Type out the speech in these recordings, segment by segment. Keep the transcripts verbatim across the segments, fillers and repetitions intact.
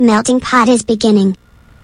Melting pot is beginning.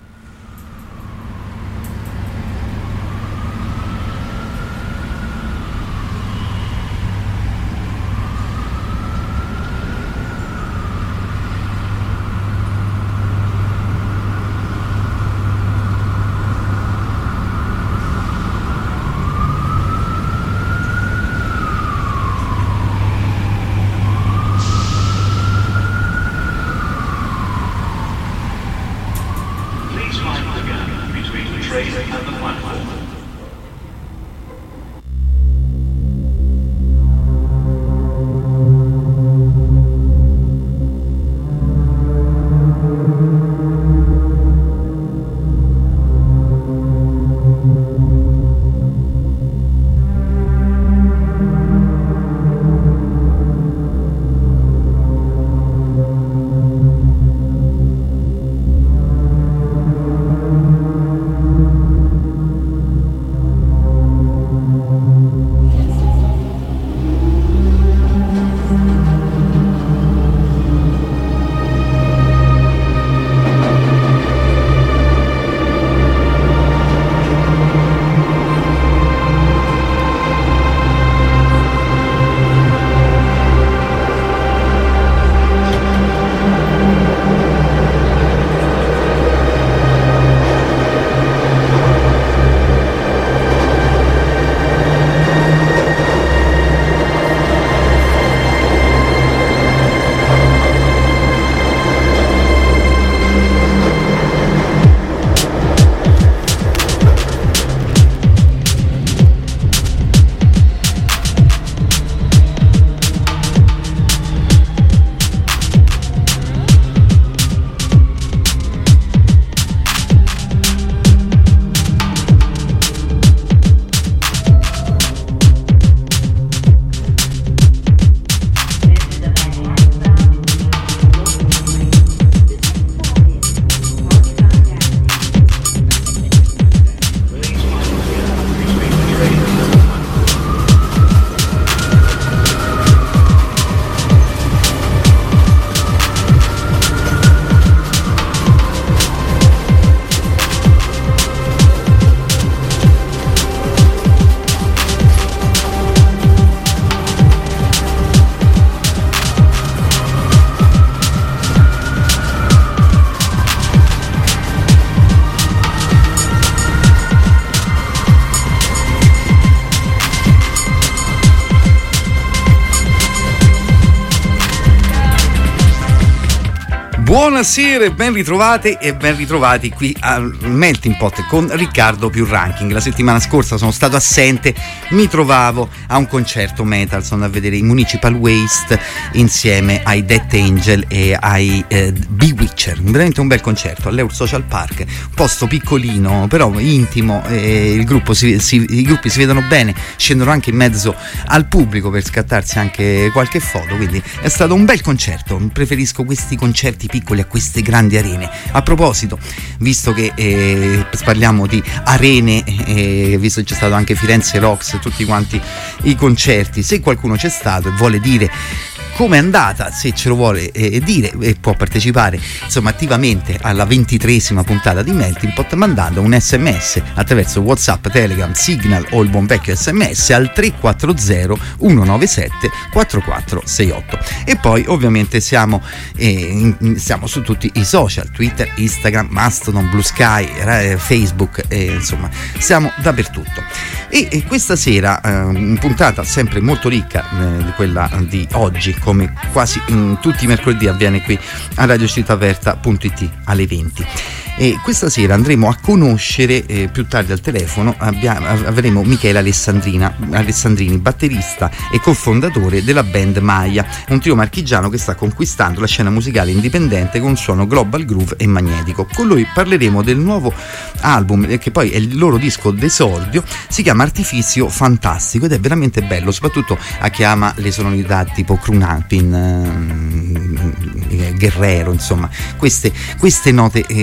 Buonasera e ben ritrovate e ben ritrovati qui al Melting Pot con Riccardo più Ranking. La settimana scorsa sono stato assente, mi trovavo a un concerto metal, sono a vedere i Municipal Waste insieme ai Death Angel e ai eh, Bewitcher, veramente un bel concerto all'Eur Social Park, un posto piccolino però intimo, eh, il gruppo si, si, i gruppi si vedono bene, scendono anche in mezzo al pubblico per scattarsi anche qualche foto, quindi è stato un bel concerto. Preferisco questi concerti piccoli a queste grandi arene. A proposito, visto che eh, parliamo di arene, eh, visto che c'è stato anche Firenze Rocks, tutti quanti i concerti, se qualcuno c'è stato e vuole dire come è andata, se ce lo vuole eh, dire e può partecipare insomma attivamente alla ventitreesima puntata di Melting Pot mandando un sms attraverso WhatsApp, Telegram, Signal o il buon vecchio sms al tre quattro zero uno nove sette quattro quattro sei otto. E poi ovviamente siamo, eh, in, siamo su tutti i social, Twitter, Instagram, Mastodon, Blue Sky, eh, Facebook, eh, insomma siamo dappertutto. E, e questa sera eh, una puntata sempre molto ricca, eh, quella di oggi, come quasi in tutti i mercoledì avviene qui a radio città aperta punto it alle venti. E questa sera andremo a conoscere eh, più tardi al telefono abbiamo, avremo Michele Alessandrina, Alessandrini, batterista e cofondatore della band Maya, un trio marchigiano che sta conquistando la scena musicale indipendente con suono global groove e magnetico. Con lui parleremo del nuovo album, eh, che poi è il loro disco d'esordio, si chiama Artifizio Fantastico ed è veramente bello, soprattutto a chi ama le sonorità tipo Krunapin, eh, Guerrero, insomma queste, queste note, eh,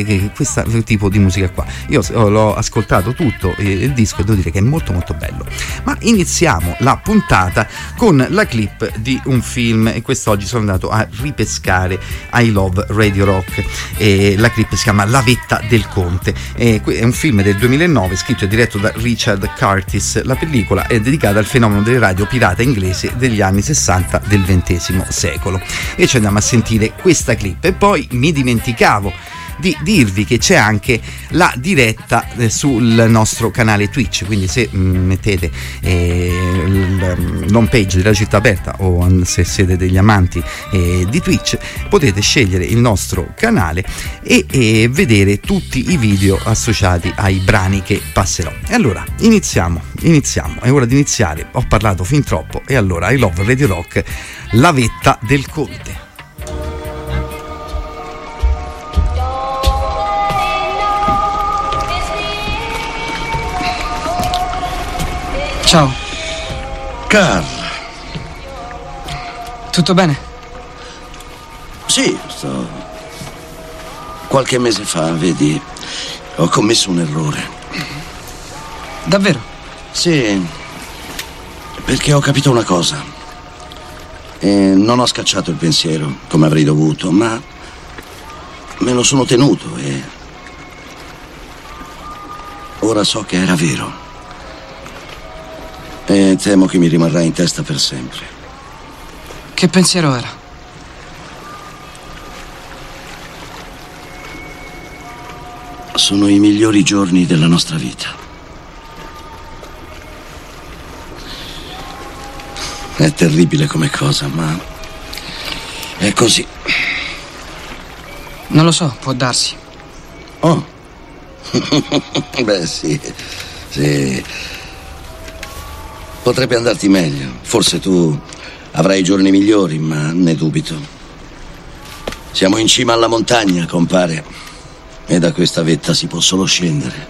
questo tipo di musica qua. Io l'ho ascoltato tutto eh, il disco e devo dire che è molto molto bello. Ma iniziamo la puntata con la clip di un film, e quest'oggi sono andato a ripescare I Love Radio Rock, e la clip si chiama La vetta del conte, e è un film del duemilanove scritto e diretto da Richard Curtis. La pellicola è dedicata al fenomeno delle radio pirata inglese degli anni sessanta del ventesimo secolo, e ci andiamo a sentire questa clip. E poi mi dimenticavo di dirvi che c'è anche la diretta eh, sul nostro canale Twitch, quindi se mh, mettete eh, l'home page della Città Aperta, o se siete degli amanti eh, di Twitch, potete scegliere il nostro canale e, e vedere tutti i video associati ai brani che passerò. E allora iniziamo, iniziamo, è ora di iniziare, ho parlato fin troppo, e allora I Love Radio Rock, La vetta del conte. Ciao. Carl. Tutto bene? Sì, sto... Qualche mese fa, vedi, ho commesso un errore. Davvero? Sì, perché ho capito una cosa. E non ho scacciato il pensiero, come avrei dovuto, ma me lo sono tenuto e... ora so che era vero. E temo che mi rimarrà in testa per sempre. Che pensiero era? Sono i migliori giorni della nostra vita. È terribile come cosa, ma è così. Non lo so, può darsi. Oh. Beh, sì, sì. Potrebbe andarti meglio. Forse tu avrai giorni migliori, ma ne dubito. Siamo in cima alla montagna, compare, e da questa vetta si può solo scendere.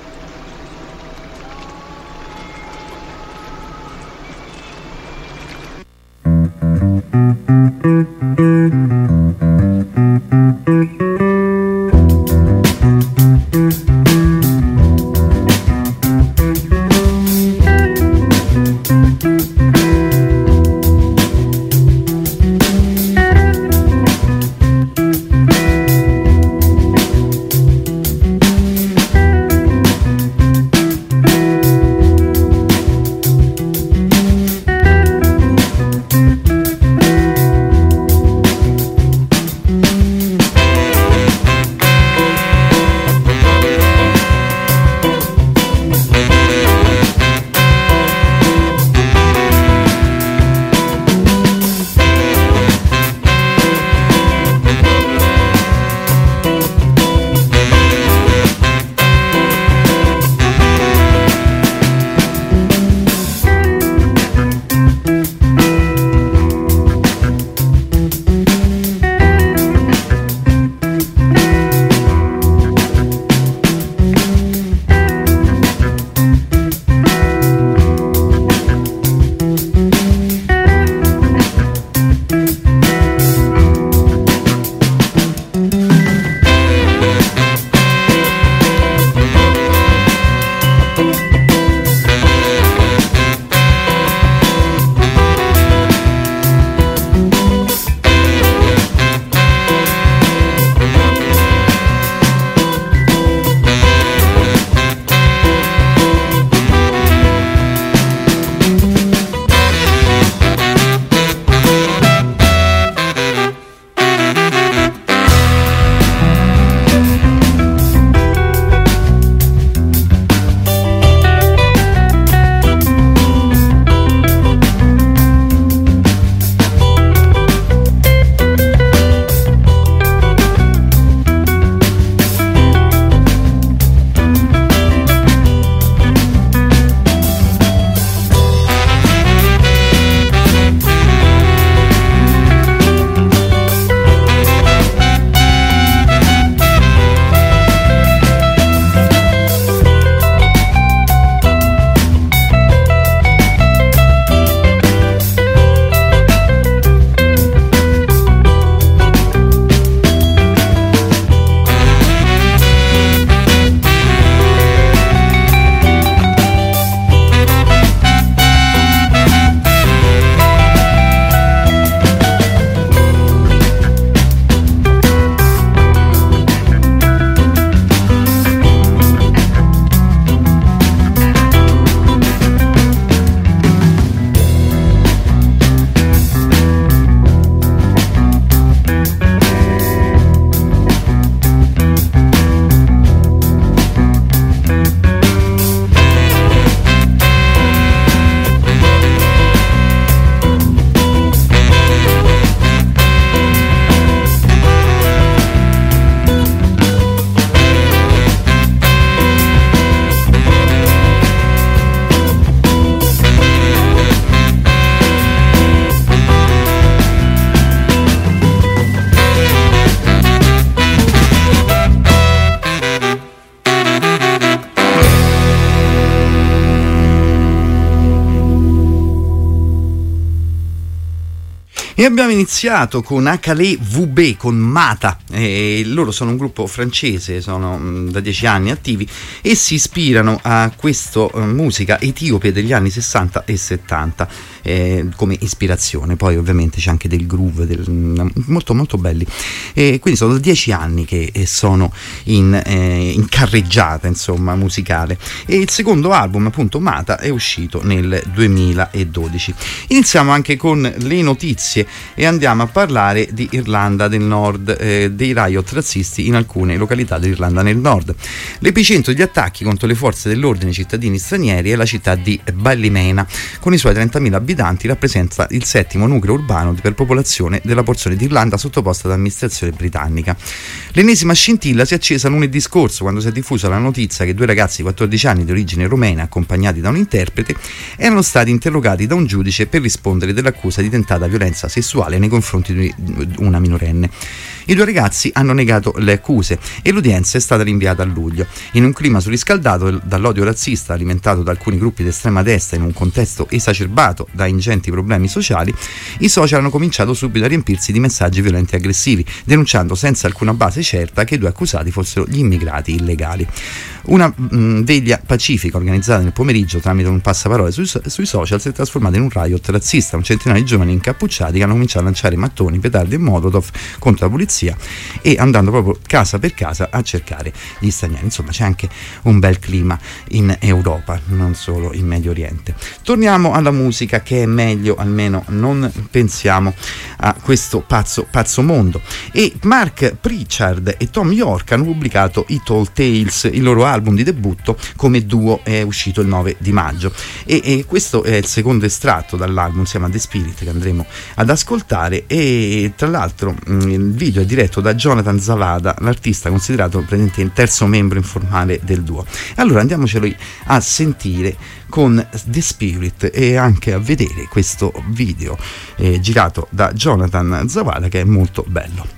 E abbiamo iniziato con Akale V B, con Mata. E loro sono un gruppo francese, sono mh, da dieci anni attivi e si ispirano a questa uh, musica etiope degli anni sessanta e settanta eh, come ispirazione. Poi ovviamente c'è anche del groove, del, mh, molto molto belli. E quindi sono da dieci anni che eh, sono in, eh, in carreggiata, insomma, musicale. E il secondo album, appunto Mata, è uscito nel duemiladodici. Iniziamo anche con le notizie e andiamo a parlare di Irlanda del Nord, eh, dei riot razzisti in alcune località dell'Irlanda del Nord. L'epicentro degli attacchi contro le forze dell'ordine cittadini stranieri è la città di Ballymena, con i suoi trentamila abitanti rappresenta il settimo nucleo urbano per popolazione della porzione d'Irlanda sottoposta ad amministrazione britannica. L'ennesima scintilla si è accesa lunedì scorso quando si è diffusa la notizia che due ragazzi di quattordici anni di origine rumena, accompagnati da un interprete, erano stati interrogati da un giudice per rispondere dell'accusa di tentata violenza sessuale nei confronti di una minorenne. I due ragazzi hanno negato le accuse e l'udienza è stata rinviata a luglio. In un clima surriscaldato dall'odio razzista alimentato da alcuni gruppi d'estrema destra in un contesto esacerbato da ingenti problemi sociali, i social hanno cominciato subito a riempirsi di messaggi violenti e aggressivi, denunciando senza alcuna base certa che i due accusati fossero gli immigrati illegali. Una mh, veglia pacifica organizzata nel pomeriggio tramite un passaparole sui, sui social si è trasformata in un riot razzista. Un centinaio di giovani incappucciati che hanno cominciato a lanciare mattoni, petardi e molotov contro la polizia e andando proprio casa per casa a cercare gli stranieri. Insomma, c'è anche un bel clima in Europa, non solo in Medio Oriente. Torniamo alla musica, che è meglio, almeno non pensiamo a questo pazzo pazzo mondo. E Mark Pritchard e Tom York hanno pubblicato i Tall Tales, il loro album di debutto come duo, è uscito il nove di maggio e, e questo è il secondo estratto dall'album, si chiama The Spirit, che andremo ad ascoltare. E tra l'altro mh, il video è diretto da Jonathan Zavada, l'artista considerato presente il terzo membro informale del duo. Allora andiamocelo a sentire con The Spirit e anche a vedere questo video eh, girato da Jonathan Zavada, che è molto bello.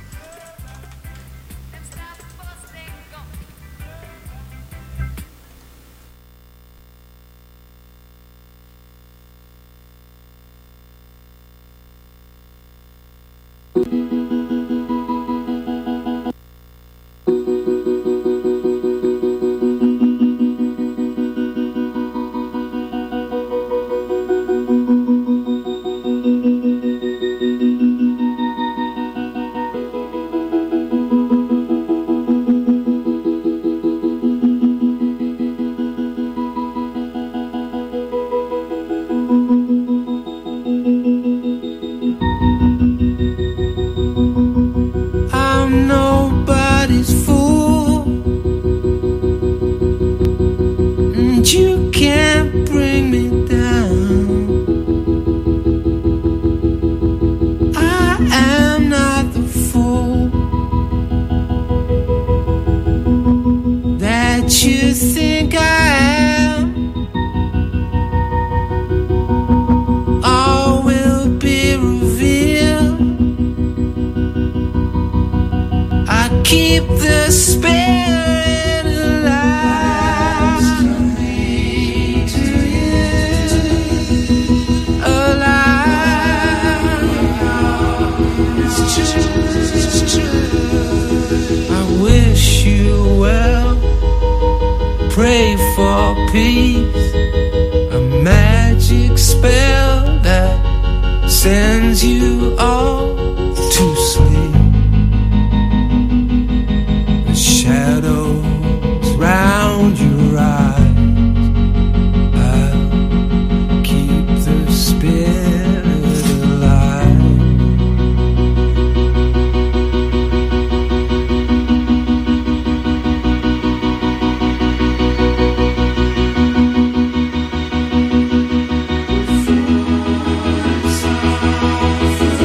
Far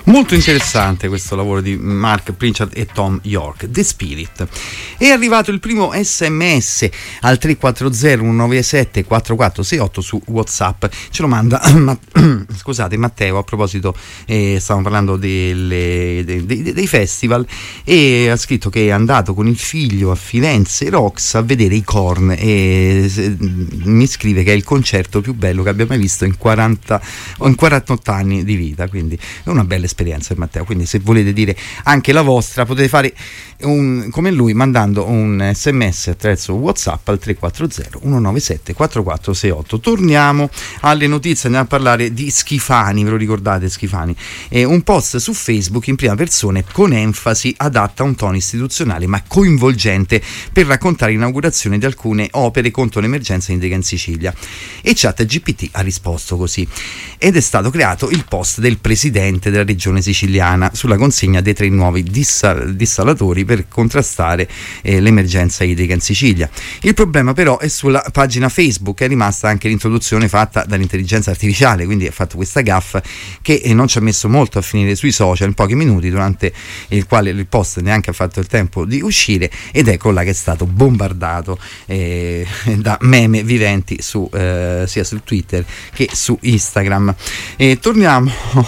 Molto interessante questo lavoro di Mark Pritchard e Tom York, The Spirit. È arrivato il primo sms al tre quattro zero uno nove sette quattro quattro sei otto su WhatsApp, ce lo manda ma, scusate Matteo, a proposito eh, stavamo parlando delle, dei, dei, dei festival, e ha scritto che è andato con il figlio a Firenze Rocks a vedere i Korn, e se, mi scrive che è il concerto più bello che abbia mai visto in quaranta o in quarantotto anni di vita, quindi è una bella esperienza Matteo. Quindi se volete dire anche la vostra potete fare un, come lui, mandando un sms attraverso WhatsApp al tre quattro zero uno nove sette quattro quattro sei otto. Torniamo alle notizie, andiamo a parlare di Schifani. Ve lo ricordate Schifani? È un post su Facebook in prima persona con enfasi adatta a un tono istituzionale ma coinvolgente per raccontare l'inaugurazione di alcune opere contro l'emergenza idrica in Sicilia, e ChatGPT ha risposto così, ed è stato creato il post del presidente della regione siciliana sulla consegna dei tre nuovi dissal- dissalatori per contrastare eh, l'emergenza idrica in Sicilia. Il problema però è sulla pagina Facebook, è rimasta anche l'introduzione fatta dall'intelligenza artificiale, quindi ha fatto questa gaffa che eh, non ci ha messo molto a finire sui social, in pochi minuti, durante il quale il post neanche ha fatto il tempo di uscire, ed ecco là che è stato bombardato eh, da meme viventi su, eh, sia su Twitter che su Instagram. E torniamo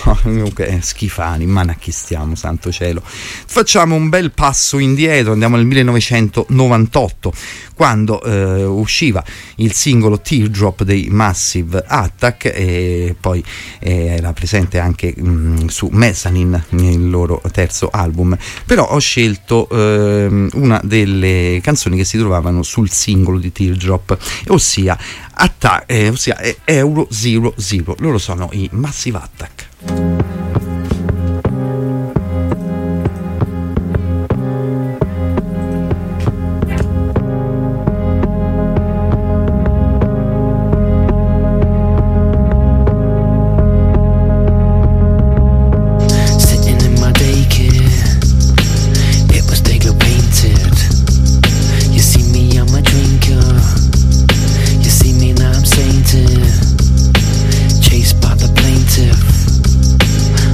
okay, Schifani, ma a chi stiamo, santo cielo, facciamo un bel passo indietro, andiamo nel millenovecentonovantotto, quando eh, usciva il singolo Teardrop dei Massive Attack, e poi eh, era presente anche mh, su Mezzanine, il loro terzo album. Però ho scelto eh, una delle canzoni che si trovavano sul singolo di Teardrop, ossia, Atta- eh, ossia Euro Zero Zero. Loro sono i Massive Attack. Chased by the plaintiff,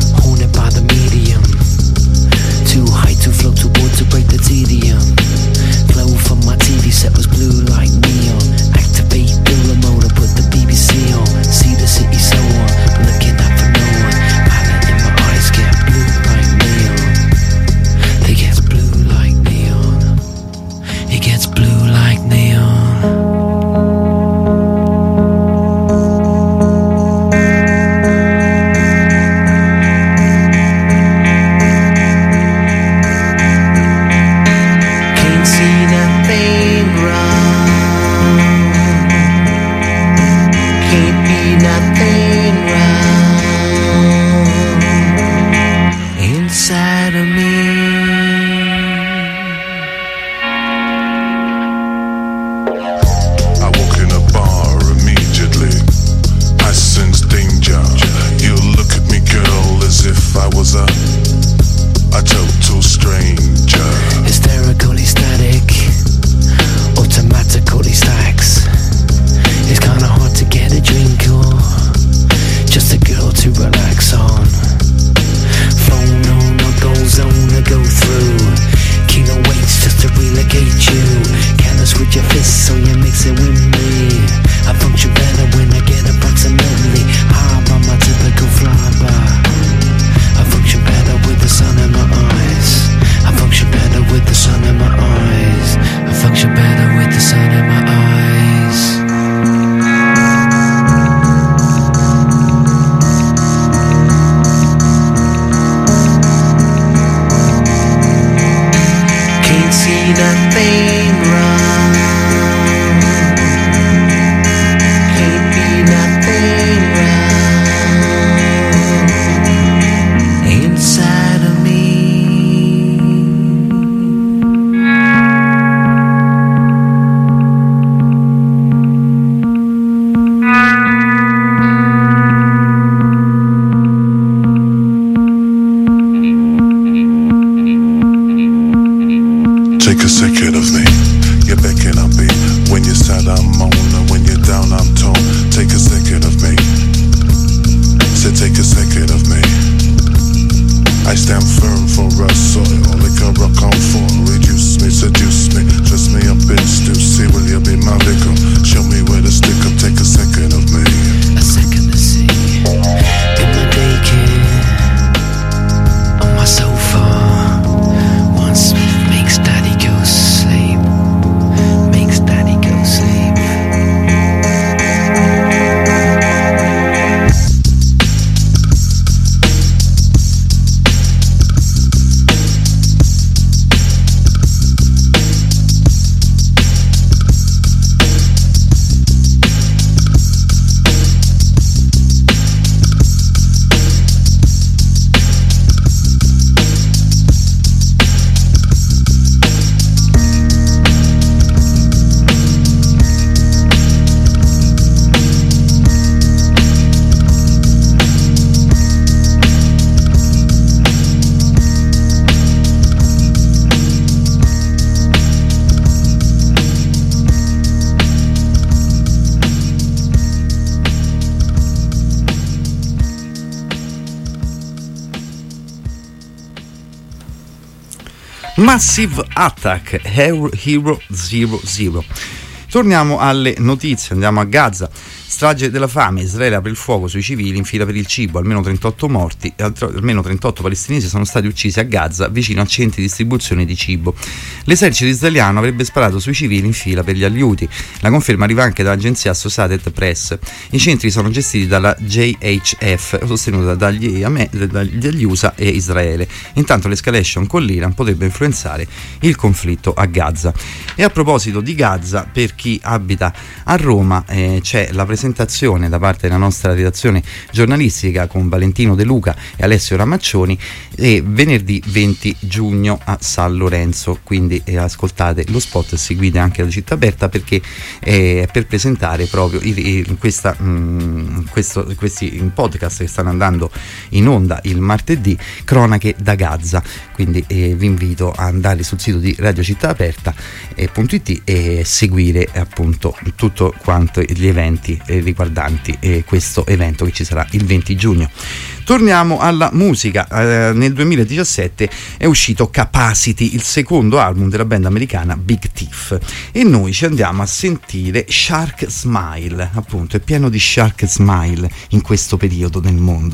Massive Attack, Hero Zero Zero. Torniamo alle notizie, andiamo a Gaza. Strage della fame, Israele apre il fuoco sui civili in fila per il cibo, almeno trentotto morti, almeno trentotto palestinesi sono stati uccisi a Gaza vicino a centri di distribuzione di cibo. L'esercito israeliano avrebbe sparato sui civili in fila per gli aiuti, la conferma arriva anche dall'agenzia Associated Press. I centri sono gestiti dalla J H F, sostenuta dagli, dagli U S A e Israele. Intanto l'escalation con l'Iran potrebbe influenzare il conflitto a Gaza. E a proposito di Gaza, per chi abita a Roma eh, c'è la presentazione da parte della nostra redazione giornalistica con Valentino De Luca e Alessio Ramaccioni e venerdì venti giugno a San Lorenzo, quindi eh, ascoltate lo spot e seguite anche la città aperta perché è per presentare proprio il, il, questa, mh, questo, questi podcast che stanno andando in onda il martedì, cronache da Gaza, quindi eh, vi invito a andare sul sito di radio città aperta punto it e seguire appunto tutto quanto gli eventi riguardanti eh, questo evento che ci sarà il venti giugno. Torniamo alla musica. Eh, nel duemiladiciassette è uscito Capacity, il secondo album della band americana Big Thief, e noi ci andiamo a sentire Shark Smile, appunto è pieno di Shark Smile in questo periodo del mondo.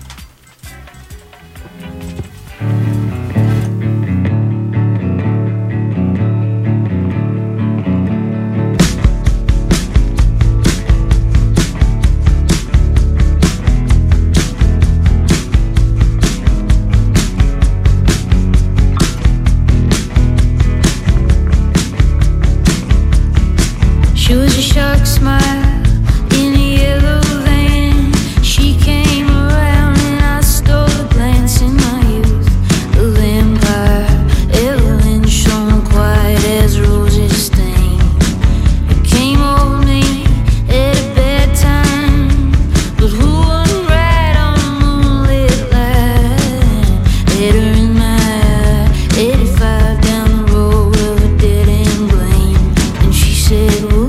She was a shark smile in a yellow van. She came around and I stole a glance in my youth. The vampire Evelyn shone quiet as roses stain. It came over me at a bad time, but who wouldn't ride on a moonlit line? Had her in my eye, eighty-five down the road of a dead end blame, and she said, "Whoa,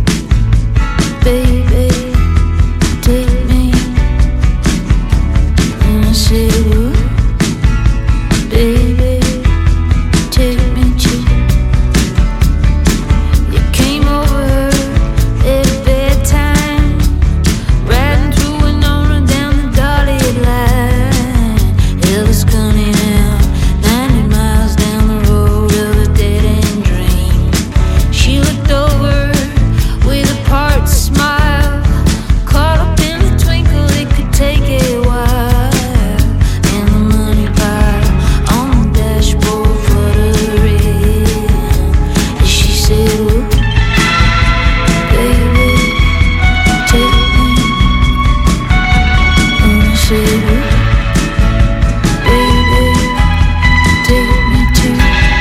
baby, take me." And I said, "Ooh, baby, take me too." You came over her at a bad time, riding through Winona down the dotted line. Elvis gunning out ninety miles down the road of a dead end dream. She looked over with a part smile, caught up in the twinkle, it could take a while. And the money pile on the dashboard fluttering, and she said, "Ooh, baby, take me." And I said, "Ooh, baby, take me too."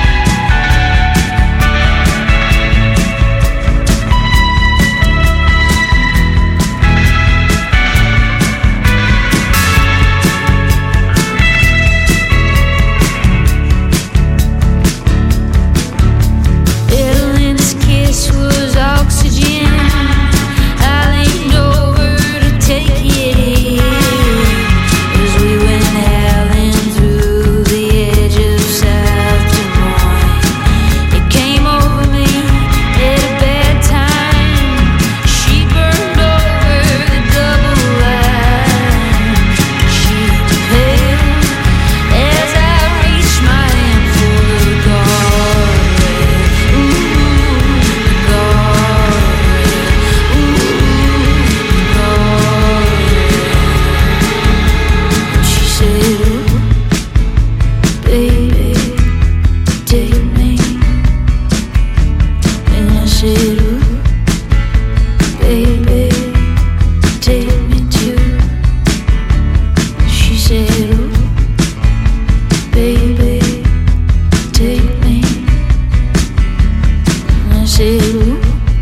Evelyn's kiss was oxygen. I leaned over to take it in as we went howling through the edge of South Des Moines. It came over me at a bad time. She burned over the double line. She pale as I reached my hand for the guardrail. Ooh, the guardrail. Ooh, the guardrail. And she said, "Ooh, baby, take me." And I said, "Ooh, baby, take me too." She said, "Ooh, baby, take me." And I said, "Ooh,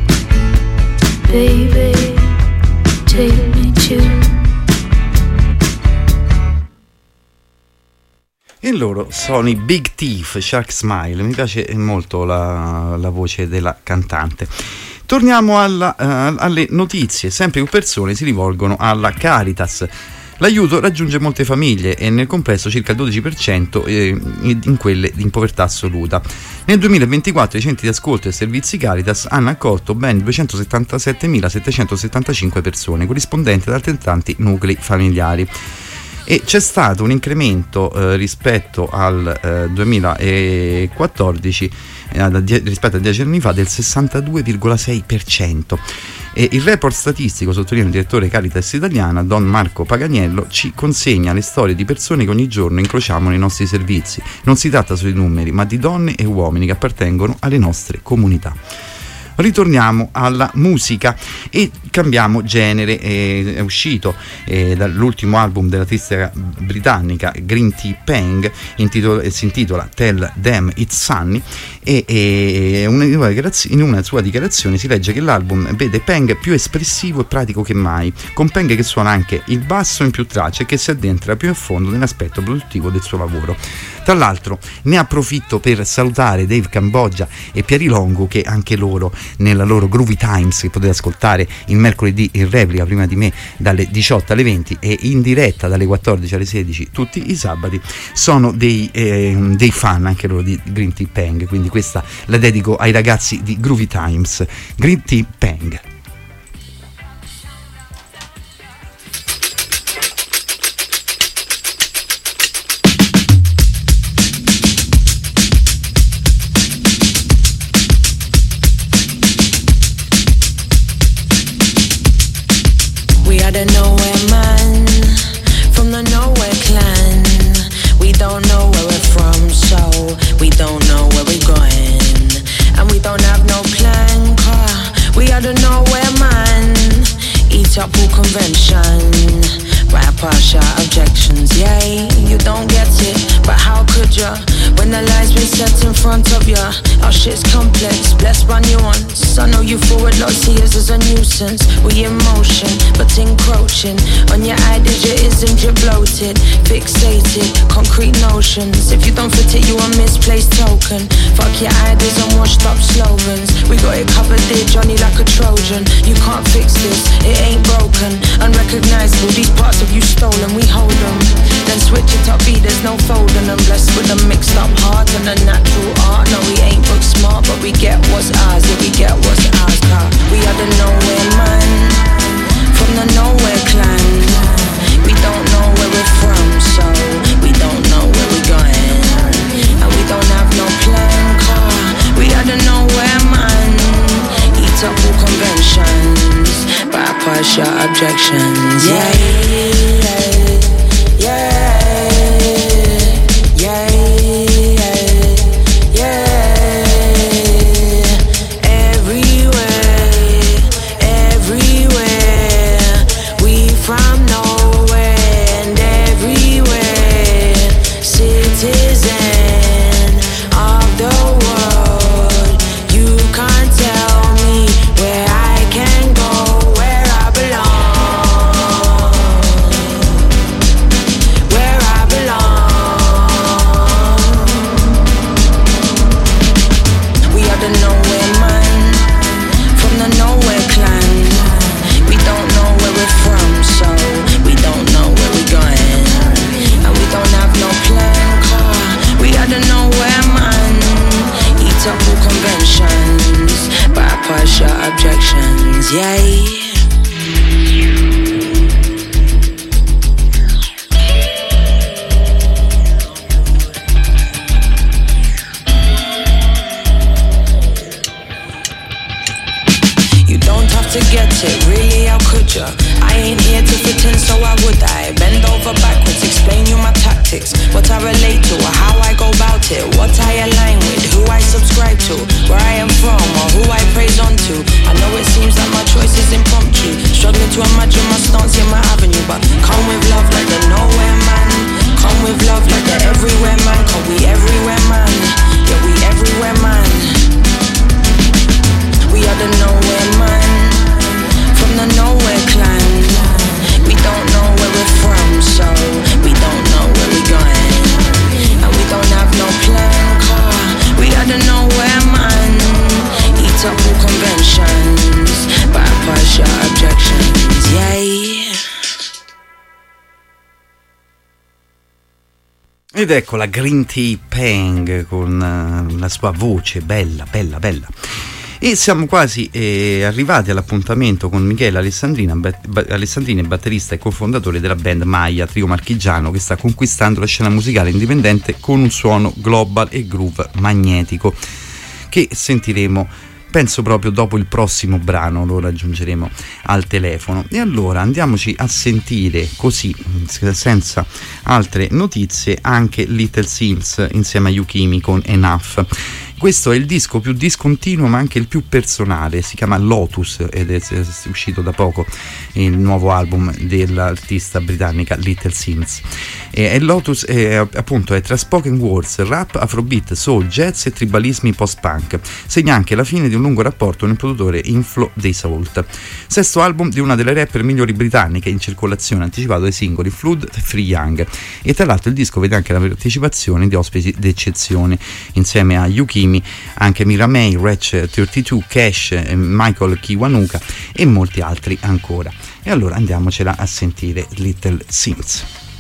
baby, take me too." E loro sono i Big Thief, Shark Smile. Mi piace molto la, la voce della cantante. Torniamo alla, uh, alle notizie. Sempre più persone si rivolgono alla Caritas. L'aiuto raggiunge molte famiglie e nel complesso circa il dodici per cento in quelle in povertà assoluta. Nel duemilaventiquattro i centri di ascolto e servizi Caritas hanno accolto ben duecentosettantasettemilasettecentosettantacinque persone, corrispondenti ad altrettanti nuclei familiari. E c'è stato un incremento eh, rispetto al eh, duemilaquattordici, eh, rispetto a dieci anni fa, del sessantadue virgola sei per cento. E il report statistico, sottolinea il direttore Caritas Italiana, Don Marco Paganiello, ci consegna le storie di persone che ogni giorno incrociamo nei nostri servizi. Non si tratta solo di numeri, ma di donne e uomini che appartengono alle nostre comunità. Ritorniamo alla musica e cambiamo genere. È uscito eh, dall'ultimo album dell'artista britannica Green Tea Peng, intitola, si intitola Tell Them It's Sunny, e, e una, in una sua dichiarazione si legge che l'album vede Peng più espressivo e pratico che mai, con Peng che suona anche il basso in più tracce e che si addentra più a fondo nell'aspetto produttivo del suo lavoro. Tra l'altro ne approfitto per salutare Dave Cambogia e Pieri Longo, che anche loro nella loro Groovy Times, che potete ascoltare il mercoledì in replica prima di me dalle diciotto alle venti e in diretta dalle quattordici alle sedici tutti i sabati, sono dei, eh, dei fan anche loro di Green Tea Peng, quindi questa la dedico ai ragazzi di Groovy Times. Green Tea Peng. The nowhere man from the nowhere clan. We don't know where we're from, so we don't know where we're going, and we don't have no plan. Car we are the nowhere man. Eat up all convention, right past your objections. Yeah, you don't get it, but how could ya? When the lies been set in front of ya, our shit's complex, blessed by nuance. I know you forward lots of years as a nuisance. We in motion, but encroaching on your eye digit isn't you bloated, fixated, concrete notions. If you don't fit it, you a misplaced token. Fuck your ideas and washed up slogans. We got it covered there, Johnny, like a Trojan. You can't fix this, it ain't broken. Unrecognizable, these parts of you stolen, we hold them. Then switch it up, B, there's no folding them. Blessed with a mixed up heart and a natural art. No, we ain't book smart, but we get what's ours. Yeah, we get what's ours, car we are the nowhere man, from the nowhere clan. We don't know where we're from, so we don't know where we're going, and we don't have no plan, car we are the nowhere man. Eat up all conventions, bypass your objections. Yeah, yeah, yeah, yeah. Objections, yeah. You don't have to get it, really, how could ya? I ain't here to pretend, so why would I? Bend over backwards, explain you my tactics, what I relate to, or how I go about it, what I align with, who I subscribe to, where I am from, or who I praise on to. I know it seems like my choice is impromptu, struggling to imagine my stance in my avenue, but come with love like the nowhere man, come with love like the everywhere man, cause we everywhere man, yeah we everywhere man. We are the nowhere man, from the nowhere clan. Ed ecco la Green Tea Peng con uh, la sua voce bella, bella, bella. E siamo quasi eh, arrivati all'appuntamento con Michele Alessandrina, ba- Alessandrini, batterista e cofondatore della band Maya, trio marchigiano che sta conquistando la scena musicale indipendente con un suono global e groove magnetico che sentiremo penso proprio dopo il prossimo brano, lo raggiungeremo al telefono. E allora andiamoci a sentire così, senza altre notizie, anche Little Sims insieme a Yukimi con Enough. Questo è il disco più discontinuo ma anche il più personale, si chiama Lotus ed è uscito da poco il nuovo album dell'artista britannica Little Sims. E Lotus è, appunto è tra spoken words, rap, afrobeat, soul, jazz e tribalismi post-punk. Segna anche la fine di un lungo rapporto con il produttore Inflo dei Salt. Sesto album di una delle rapper migliori britanniche in circolazione, anticipato dai singoli Flood e Free Young. E tra l'altro il disco vede anche la partecipazione di ospiti d'eccezione insieme a Yuki, anche Miramei, Wretch trentadue, Cash, Michael Kiwanuka e molti altri ancora. E allora andiamocela a sentire Little Sims.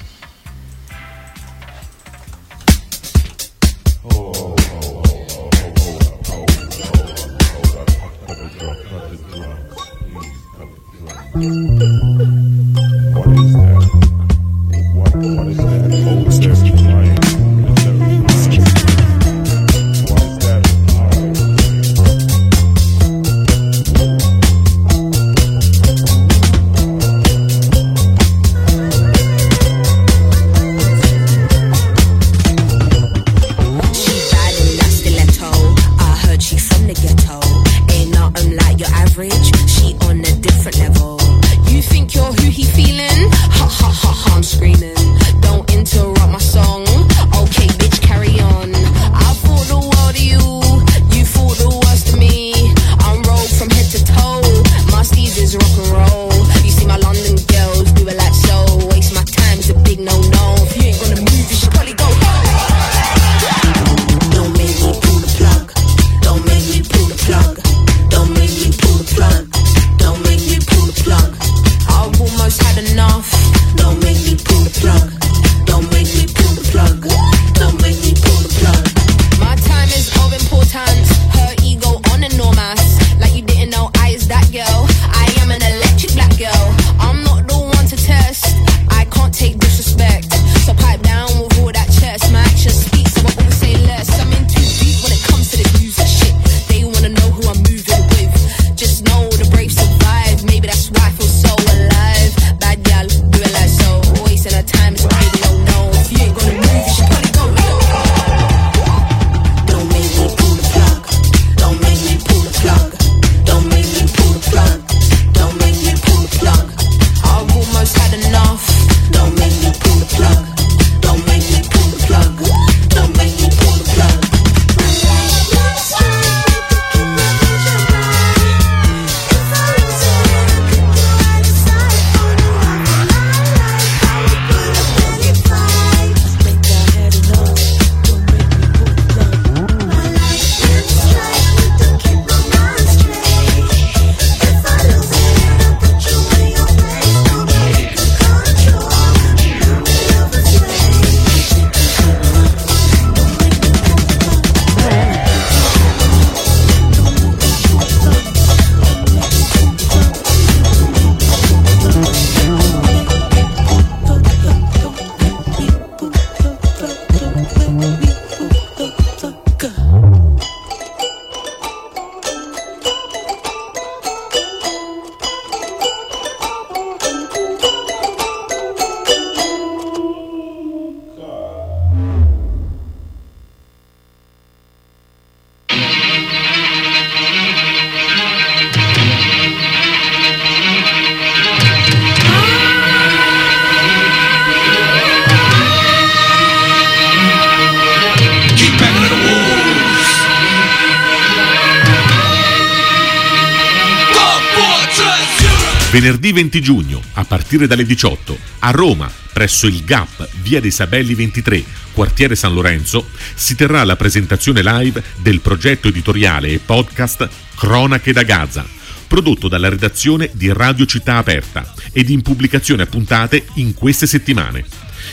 Venerdì venti giugno, a partire dalle diciotto, a Roma, presso il Gap, via dei Sabelli ventitré, quartiere San Lorenzo, si terrà la presentazione live del progetto editoriale e podcast Cronache da Gaza, prodotto dalla redazione di Radio Città Aperta ed in pubblicazione a puntate in queste settimane.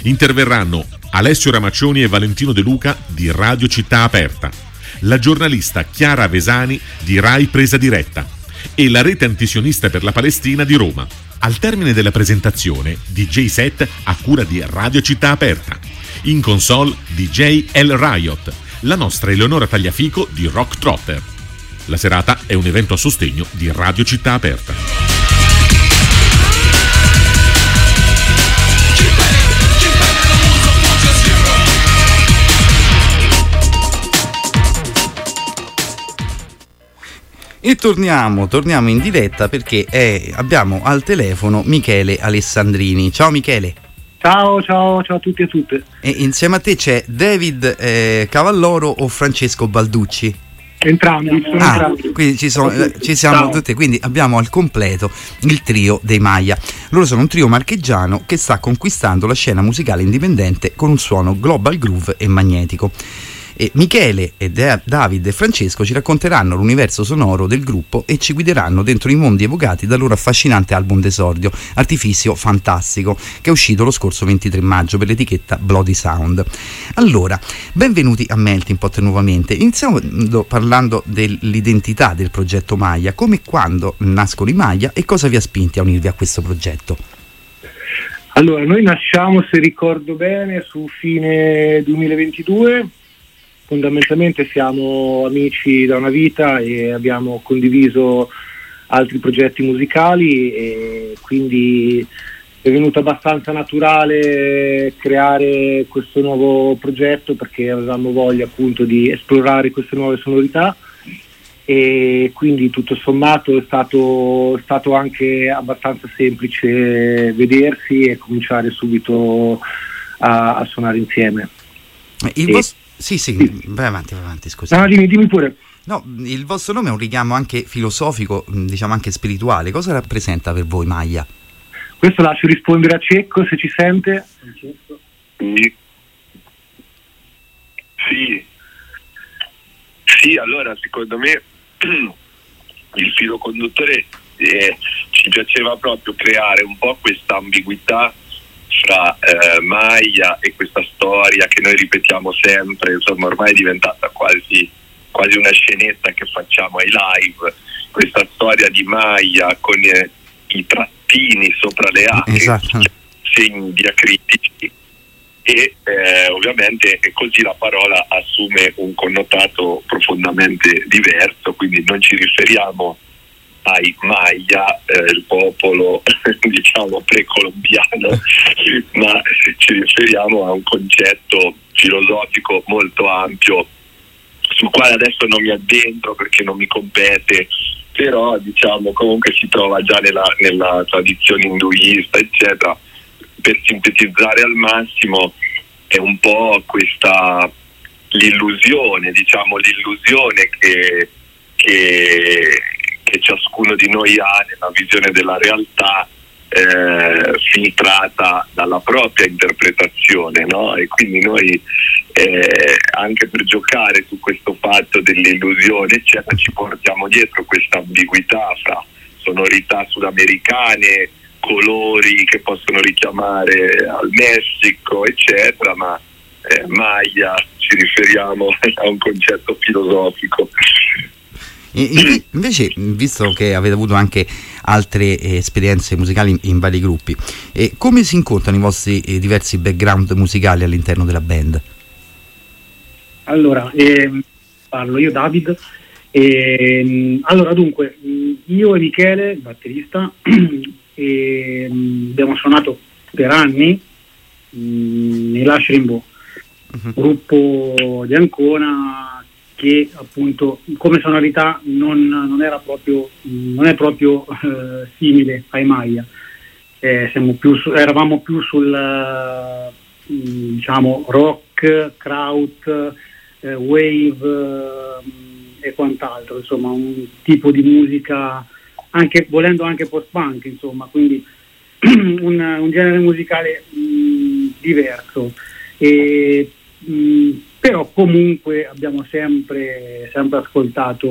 Interverranno Alessio Ramaccioni e Valentino De Luca di Radio Città Aperta, la giornalista Chiara Vesani di Rai Presa Diretta e la rete antisionista per la Palestina di Roma. Al termine della presentazione, D J set a cura di Radio Città Aperta. In console D J El Riot, la nostra Eleonora Tagliafico di Rock Trotter. La serata è un evento a sostegno di Radio Città Aperta. E torniamo, torniamo in diretta perché è, abbiamo al telefono Michele Alessandrini. Ciao Michele. Ciao, ciao, ciao a tutti e a tutte. E insieme a te c'è David eh, Cavalloro o Francesco Balducci? Entrambi, sono ah, entrambi. Quindi ci, sono, eh, ci siamo Ciao. tutti, quindi abbiamo al completo il trio dei Maya. Loro sono un trio marchigiano che sta conquistando la scena musicale indipendente con un suono global groove e magnetico. E Michele e De- David e Francesco ci racconteranno l'universo sonoro del gruppo e ci guideranno dentro i mondi evocati dal loro affascinante album d'esordio Artifizio Fantastico, che è uscito lo scorso ventitré maggio per l'etichetta Bloody Sound. Allora, benvenuti a Melting Pot nuovamente. Iniziamo parlando dell'identità del progetto Maya, come e quando nascono i Maya e cosa vi ha spinti a unirvi a questo progetto. Allora, noi nasciamo, se ricordo bene, su fine duemilaventidue. Fondamentalmente siamo amici da una vita e abbiamo condiviso altri progetti musicali e quindi è venuto abbastanza naturale creare questo nuovo progetto perché avevamo voglia appunto di esplorare queste nuove sonorità e quindi tutto sommato è stato, è stato anche abbastanza semplice vedersi e cominciare subito a, a suonare insieme. Il e, vostro... Sì, sì, vai avanti, vai avanti, scusa. No, dimmi, dimmi pure. No, il vostro nome è un richiamo anche filosofico, diciamo anche spirituale. Cosa rappresenta per voi Maya? Questo lascio rispondere a Cecco, se ci sente. Sì. Sì. Sì, allora secondo me il filo conduttore eh, ci piaceva proprio creare un po' questa ambiguità fra eh, Maya e questa storia che noi ripetiamo sempre, insomma ormai è diventata quasi, quasi una scenetta che facciamo ai live, questa storia di Maya con eh, i trattini sopra le A, esatto, segni diacritici e eh, ovviamente così la parola assume un connotato profondamente diverso, quindi non ci riferiamo ai Maya, eh, il popolo diciamo precolombiano, ma ci riferiamo a un concetto filosofico molto ampio sul quale adesso non mi addentro perché non mi compete, però diciamo comunque si trova già nella, nella tradizione induista eccetera. Per sintetizzare al massimo è un po' questa l'illusione, diciamo l'illusione che che che ciascuno di noi ha nella visione della realtà eh, filtrata dalla propria interpretazione, no? E quindi noi eh, anche per giocare su questo fatto dell'illusione eccetera ci portiamo dietro questa ambiguità fra sonorità sudamericane, colori che possono richiamare al Messico eccetera, ma eh, Maya ci riferiamo a un concetto filosofico. Invece, visto che avete avuto anche altre eh, esperienze musicali in, in vari gruppi, eh, come si incontrano i vostri eh, diversi background musicali all'interno della band? Allora, eh, parlo io David. Eh, allora dunque, io e Michele, il batterista, eh, abbiamo suonato per anni mh, nei Lush Rainbow, uh-huh. gruppo di Ancona che appunto come sonorità non, non era proprio non è proprio eh, simile ai Maya, eh, siamo più su, eravamo più sul uh, diciamo rock, kraut, eh, wave uh, e quant'altro, insomma un tipo di musica anche volendo anche post-punk, insomma, quindi un, un genere musicale mh, diverso e mh, però comunque abbiamo sempre, sempre ascoltato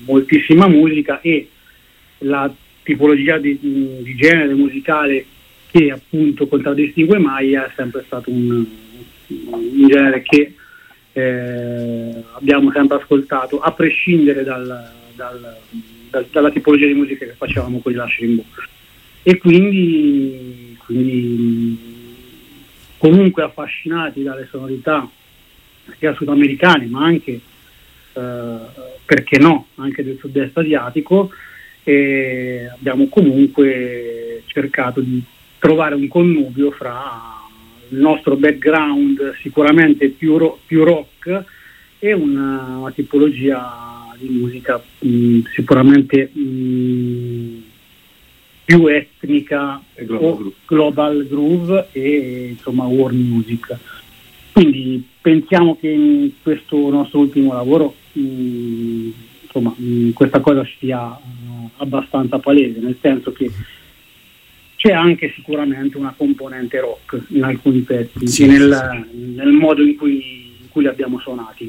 moltissima musica e la tipologia di, di genere musicale che appunto contraddistingue Maya è sempre stato un, un genere che eh, abbiamo sempre ascoltato, a prescindere dal, dal, dal, dalla tipologia di musica che facevamo con i Lascirimbo. E quindi, quindi comunque affascinati dalle sonorità sia sudamericane, ma anche, eh, perché no, anche del sud-est asiatico, e abbiamo comunque cercato di trovare un connubio fra il nostro background sicuramente più, ro- più rock e una, una tipologia di musica mh, sicuramente mh, più etnica, global, o groove. global groove e insomma world music. Quindi pensiamo che in questo nostro ultimo lavoro mh, insomma mh, questa cosa sia uh, abbastanza palese, nel senso che c'è anche sicuramente una componente rock in alcuni pezzi, sì, nel, sì. nel modo in cui, in cui li abbiamo suonati.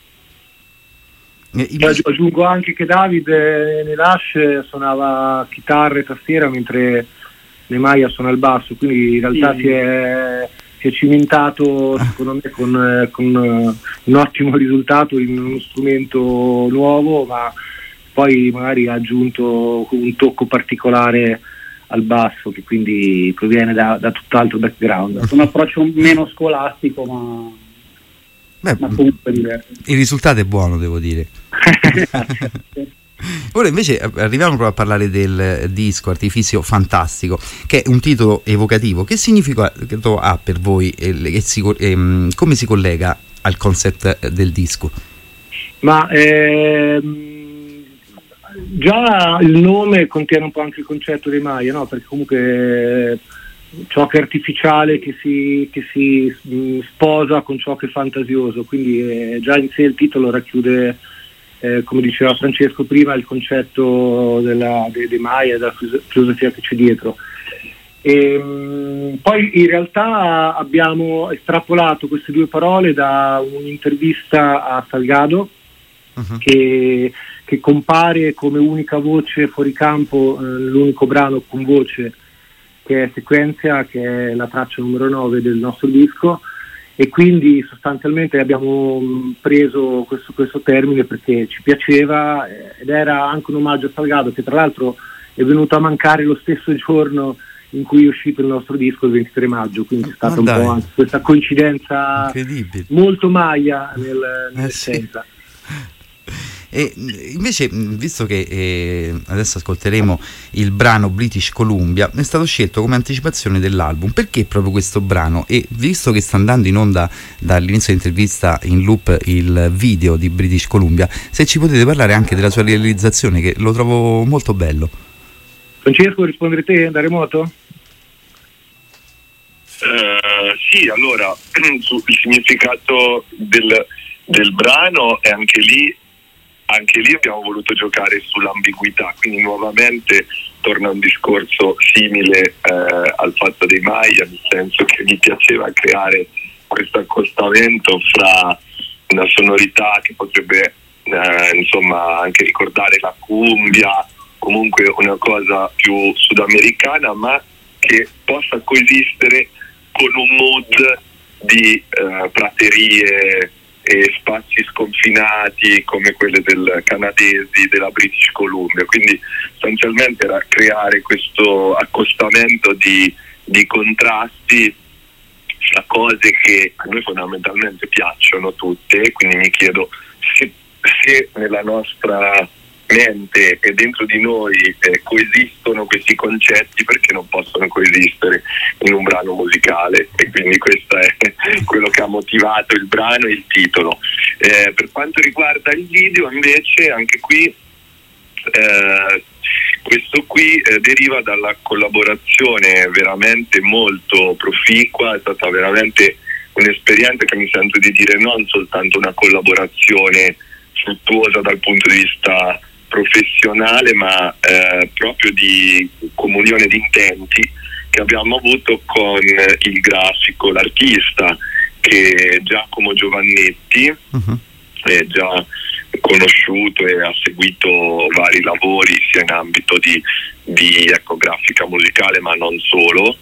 Eh, Io aggiungo anche che David eh, nei Lush suonava chitarra e tastiera, mentre nei Maya suona il basso, quindi in realtà Sì. si, è, si è cimentato secondo me con, con un ottimo risultato in uno strumento nuovo, ma poi magari ha aggiunto un tocco particolare al basso, che quindi proviene da, da tutt'altro background. Un approccio meno scolastico, ma, Beh, ma comunque diverso. il risultato è buono, devo dire. Ora invece arriviamo proprio a parlare del disco Artificio Fantastico, che è un titolo evocativo. Che significato ha per voi e, e si, e, come si collega al concept del disco? Ma ehm, già il nome contiene un po' anche il concetto dei Maya, no? Perché comunque ciò che è artificiale che si, che si mh, sposa con ciò che è fantasioso, quindi eh, già in sé il titolo racchiude, eh, come diceva Francesco prima, il concetto della, dei, dei Maya, della filosofia che c'è dietro. E, mh, poi in realtà abbiamo estrapolato queste due parole da un'intervista a Salgado, uh-huh. che, che compare come unica voce fuori campo, eh, l'unico brano con voce, che è Sequenzia, che è la traccia numero nove del nostro disco, e quindi sostanzialmente abbiamo preso questo, questo termine perché ci piaceva, ed era anche un omaggio a Salgado, che tra l'altro è venuto a mancare lo stesso giorno in cui è uscito il nostro disco, il ventitré maggio, quindi è stata ah, un po' anche questa coincidenza molto Maya nel, nell'essenza. Eh sì. E invece, visto che eh, adesso ascolteremo il brano British Columbia, è stato scelto come anticipazione dell'album. Perché proprio questo brano? E visto che sta andando in onda dall'inizio dell'intervista in loop il video di British Columbia, se ci potete parlare anche della sua realizzazione, che lo trovo molto bello. Francesco, rispondere te da remoto? Uh, sì, allora sul significato del, del brano è anche lì anche lì abbiamo voluto giocare sull'ambiguità, quindi nuovamente torna un discorso simile eh, al fatto dei Maya, nel senso che mi piaceva creare questo accostamento fra una sonorità che potrebbe eh, insomma anche ricordare la cumbia, comunque una cosa più sudamericana, ma che possa coesistere con un mood di eh, praterie e spazi sconfinati come quelle del canadesi, della British Columbia. Quindi sostanzialmente era creare questo accostamento di, di contrasti fra cose che a noi fondamentalmente piacciono tutte, quindi mi chiedo se, se nella nostra mente e dentro di noi eh, coesistono questi concetti, perché non possono coesistere in un brano musicale, e quindi questo è quello che ha motivato il brano e il titolo. Eh, per quanto riguarda il video invece, anche qui eh, questo qui eh, deriva dalla collaborazione veramente molto proficua, è stata veramente un'esperienza che mi sento di dire non soltanto una collaborazione fruttuosa dal punto di vista professionale, ma eh, proprio di comunione di intenti che abbiamo avuto con il grafico, l'artista, che è Giacomo Giovannetti, uh-huh. è già conosciuto e ha seguito vari lavori sia in ambito di, di ecco, grafica musicale, ma non solo,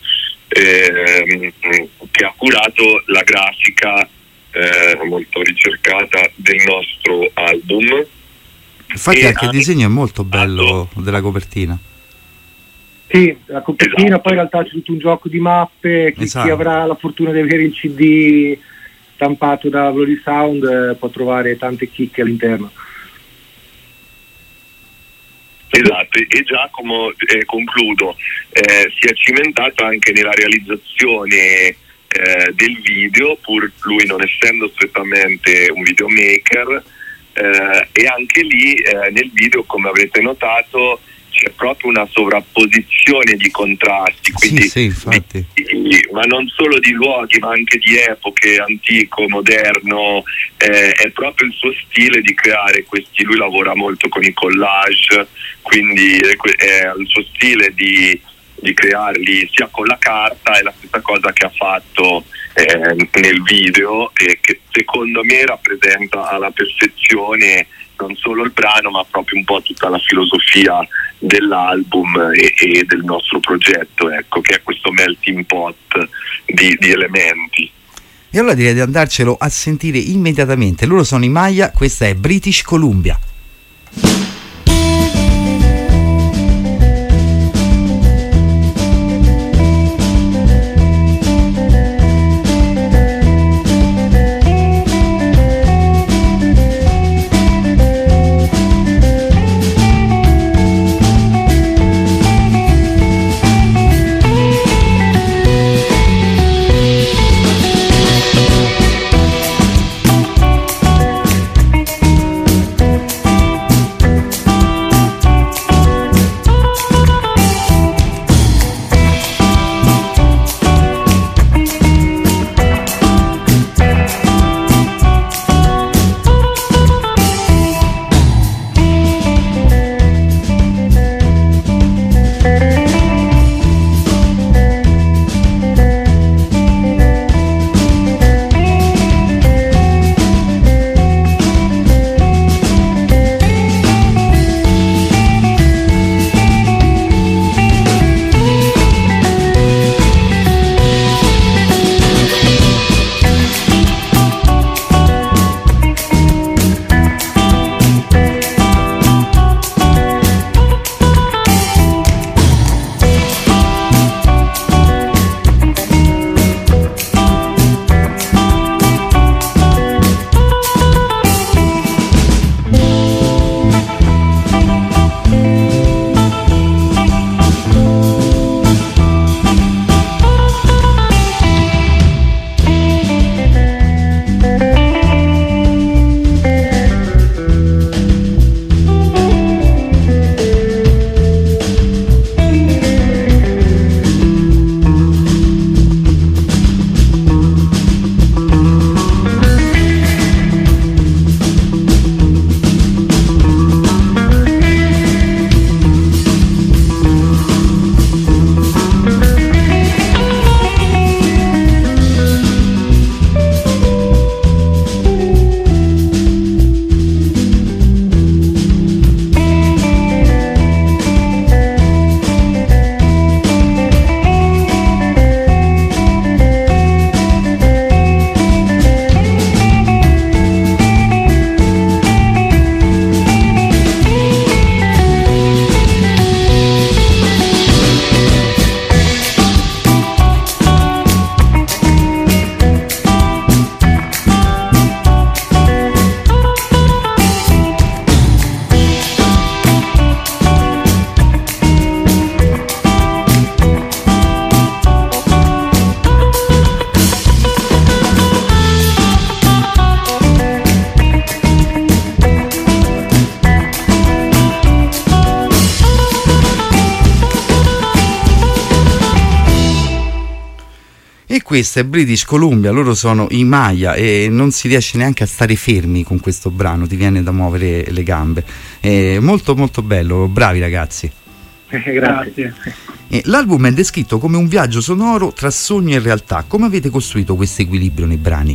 ehm, che ha curato la grafica eh, molto ricercata del nostro album. Infatti e anche il disegno è molto bello fatto... della copertina. Sì, la copertina, Esatto. poi in realtà c'è tutto un gioco di mappe, chi, Esatto. chi avrà la fortuna di avere il C D stampato da Bloody Sound eh, può trovare tante chicche all'interno. Esatto, e Giacomo, eh, concludo, eh, si è cimentato anche nella realizzazione eh, del video, pur lui non essendo strettamente un videomaker, eh, e anche lì eh, nel video, come avrete notato, c'è proprio una sovrapposizione di contrasti, quindi Sì, sì, infatti. di- ma non solo di luoghi ma anche di epoche, antico, moderno, eh, è proprio il suo stile di creare questi, lui lavora molto con i collage, quindi è, que- è il suo stile di, di crearli sia con la carta, è la stessa cosa che ha fatto eh, nel video, e che secondo me rappresenta alla perfezione non solo il brano ma proprio un po' tutta la filosofia dell'album e, e del nostro progetto, ecco, che è questo melting pot di, di elementi. E allora direi di andarcelo a sentire immediatamente. Loro sono i Maya, questa è British Columbia. E questa è British Columbia, loro sono i Maya e non si riesce neanche a stare fermi con questo brano, ti viene da muovere le gambe. È molto molto bello, bravi ragazzi. Eh, grazie. E l'album è descritto come un viaggio sonoro tra sogno e realtà. Come avete costruito questo equilibrio nei brani?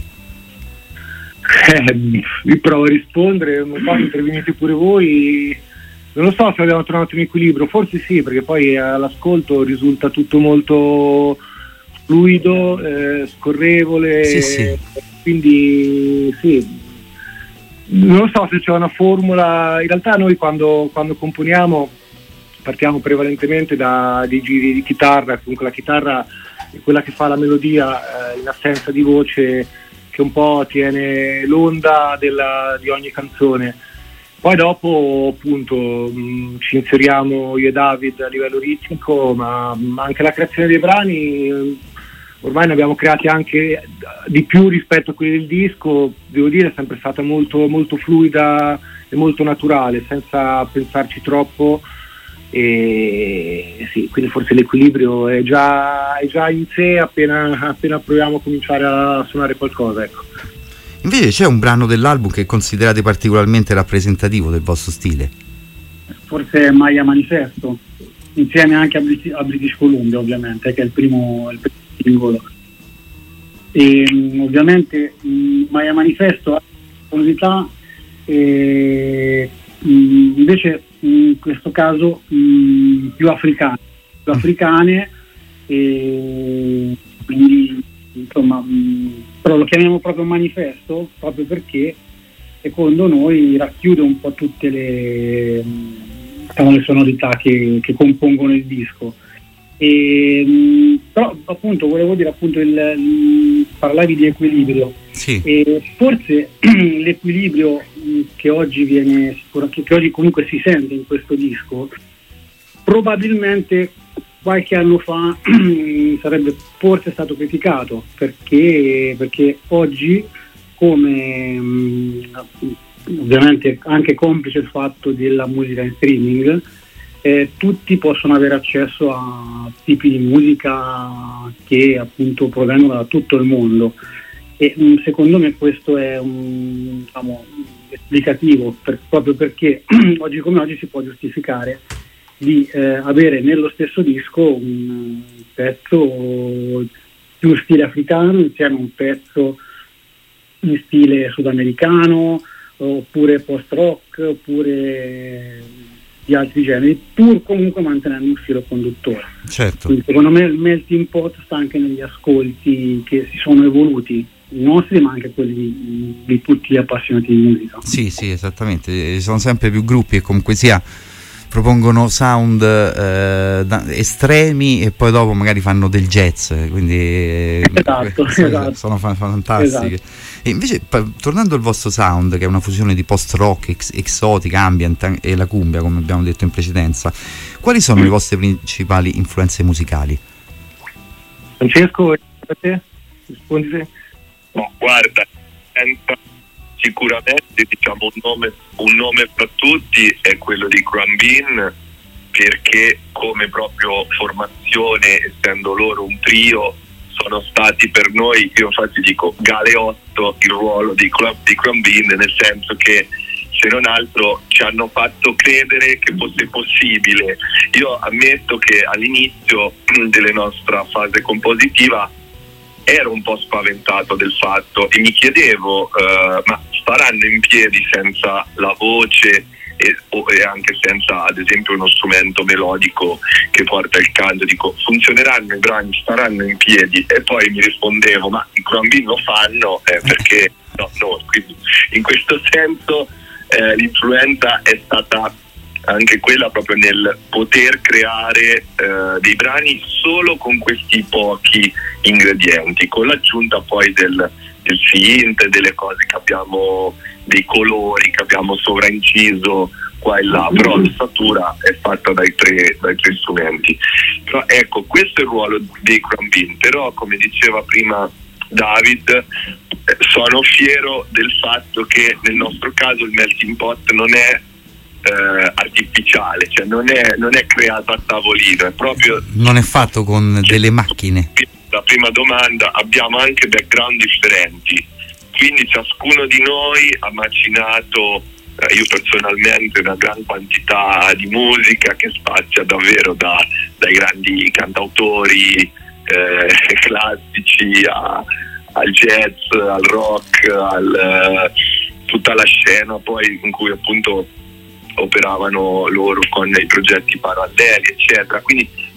Eh, vi provo a rispondere, un po' intervenite pure voi. Non lo so se abbiamo trovato un equilibrio, forse sì, perché poi all'ascolto risulta tutto molto fluido, eh, scorrevole, Sì, sì. quindi sì, non so se c'è una formula. In realtà noi quando, quando componiamo partiamo prevalentemente da dei giri di chitarra, comunque la chitarra è quella che fa la melodia eh, in assenza di voce, che un po' tiene l'onda della, di ogni canzone. Poi dopo appunto mh, ci inseriamo io e David a livello ritmico, ma, ma anche la creazione dei brani mh, ormai ne abbiamo creati anche di più rispetto a quelli del disco, devo dire è sempre stata molto, molto fluida e molto naturale, senza pensarci troppo. E sì, quindi forse l'equilibrio è già, è già in sé appena, appena proviamo a cominciare a suonare qualcosa, ecco. Invece c'è un brano dell'album che considerate particolarmente rappresentativo del vostro stile? Forse Maya Manifesto, insieme anche a, Brit- a British Columbia, ovviamente, che è il primo, il primo singolo. E mh, ovviamente mh, Maya Manifesto ha una curiosità, e mh, invece in questo caso mh, più africane, più africane e quindi insomma mh, però lo chiamiamo proprio manifesto proprio perché secondo noi racchiude un po' tutte le, diciamo, le sonorità che, che compongono il disco. E, mh, però appunto volevo dire appunto il, il parlavi di equilibrio. Sì. E forse l'equilibrio mh, che oggi viene sicura, che, che oggi comunque si sente in questo disco probabilmente qualche anno fa sarebbe forse stato criticato perché, perché oggi come mh, ovviamente anche complice il fatto della musica in streaming, Eh, tutti possono avere accesso a tipi di musica che appunto provengono da tutto il mondo e mh, secondo me questo è un diciamo, esplicativo per, proprio perché oggi come oggi si può giustificare di eh, avere nello stesso disco un pezzo più stile africano insieme a un pezzo in stile sudamericano oppure post rock oppure di altri generi, pur comunque mantenendo un filo conduttore. Certo. Quindi secondo me il melting pot sta anche negli ascolti che si sono evoluti, i nostri ma anche quelli di, di tutti gli appassionati di musica. Sì, sì, esattamente. Ci sono sempre più gruppi che comunque sia propongono sound eh, da, estremi e poi dopo magari fanno del jazz, quindi esatto, sono, esatto. sono fa- fantastiche. Esatto. E invece pa- tornando al vostro sound, che è una fusione di post rock, ex- exotic, ambient e la cumbia, come abbiamo detto in precedenza, quali sono mm. le vostre principali influenze musicali? Francesco, a te? Rispondi te? No, guarda, sicuramente diciamo un nome, un nome fra tutti è quello di Crumbin Bean, perché come proprio formazione, essendo loro un trio, sono stati per noi, io infatti dico galeotto, il ruolo di, di Crumbin Bean, nel senso che se non altro ci hanno fatto credere che fosse possibile. Io ammetto che all'inizio della nostra fase compositiva ero un po' spaventato del fatto e mi chiedevo uh, ma staranno in piedi senza la voce e, o, e anche senza ad esempio uno strumento melodico che porta il canto, dico funzioneranno i brani, staranno in piedi? E poi mi rispondevo ma i Crumbin lo fanno eh, perché no, no, quindi in questo senso eh, l'influenza è stata anche quella proprio nel poter creare eh, dei brani solo con questi pochi ingredienti, con l'aggiunta poi del, del synth, delle cose che abbiamo, dei colori che abbiamo sovrainciso qua e là, però l'ossatura è fatta dai tre, dai tre strumenti. Però ecco, questo è il ruolo dei Crumbin, però come diceva prima David, eh, sono fiero del fatto che nel nostro caso il melting pot non è Eh, artificiale, cioè non è, non è creato a tavolino, è proprio non è fatto con delle macchine. La prima domanda, abbiamo anche background differenti, quindi ciascuno di noi ha macinato eh, io personalmente una gran quantità di musica che spazia davvero da, dai grandi cantautori eh, classici a, al jazz, al rock, al, eh, tutta la scena poi in cui appunto operavano loro con i progetti paralleli eccetera, quindi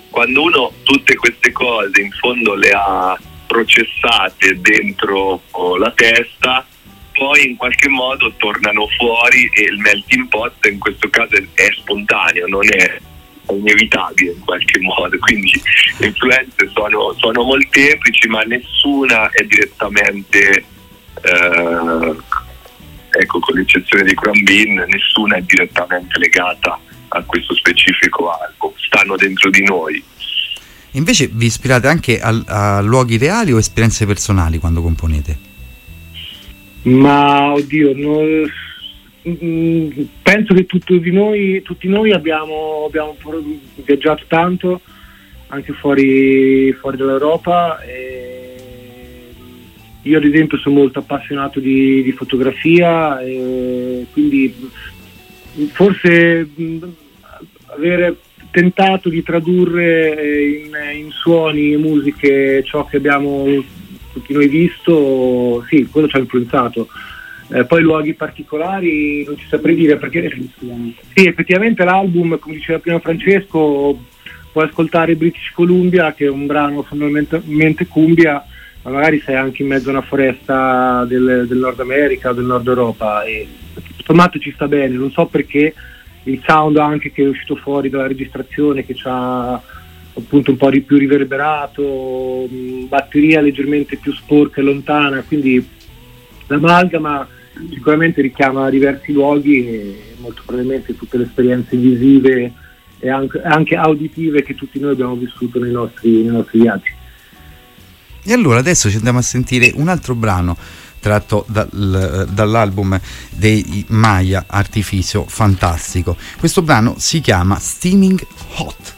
quando uno tutte queste cose in fondo le ha processate dentro la testa, poi in qualche modo tornano fuori e il melting pot in questo caso è, è spontaneo, non è inevitabile in qualche modo, quindi le influenze sono, sono molteplici, ma nessuna è direttamente eh, ecco, con l'eccezione di Chrome Bean, nessuna è direttamente legata a questo specifico album, stanno dentro di noi. Invece vi ispirate anche a, a luoghi reali o esperienze personali quando componete? Ma oddio, no, mh, penso che tutti di noi, tutti noi abbiamo, abbiamo viaggiato tanto, anche fuori, fuori dall'Europa. E io ad esempio sono molto appassionato di, di fotografia, e quindi forse mh, avere tentato di tradurre in, in suoni e musiche ciò che abbiamo tutti noi visto, sì, quello ci ha influenzato. Eh, poi luoghi particolari non ci saprei dire, perché sì, effettivamente l'album, come diceva prima Francesco, puoi ascoltare British Columbia, che è un brano fondamentalmente cumbia, ma magari sei anche in mezzo a una foresta del, del Nord America o del Nord Europa, e insomma ci sta bene. Non so perché il sound anche che è uscito fuori dalla registrazione, che ci ha appunto un po' di più riverberato, batteria leggermente più sporca e lontana, quindi l'amalgama sicuramente richiama diversi luoghi e molto probabilmente tutte le esperienze visive e anche, anche auditive che tutti noi abbiamo vissuto nei nostri, nei nostri viaggi. E allora adesso ci andiamo a sentire un altro brano tratto dal, dall'album dei Maya, Artificio Fantastico. Questo brano si chiama Steaming Hot.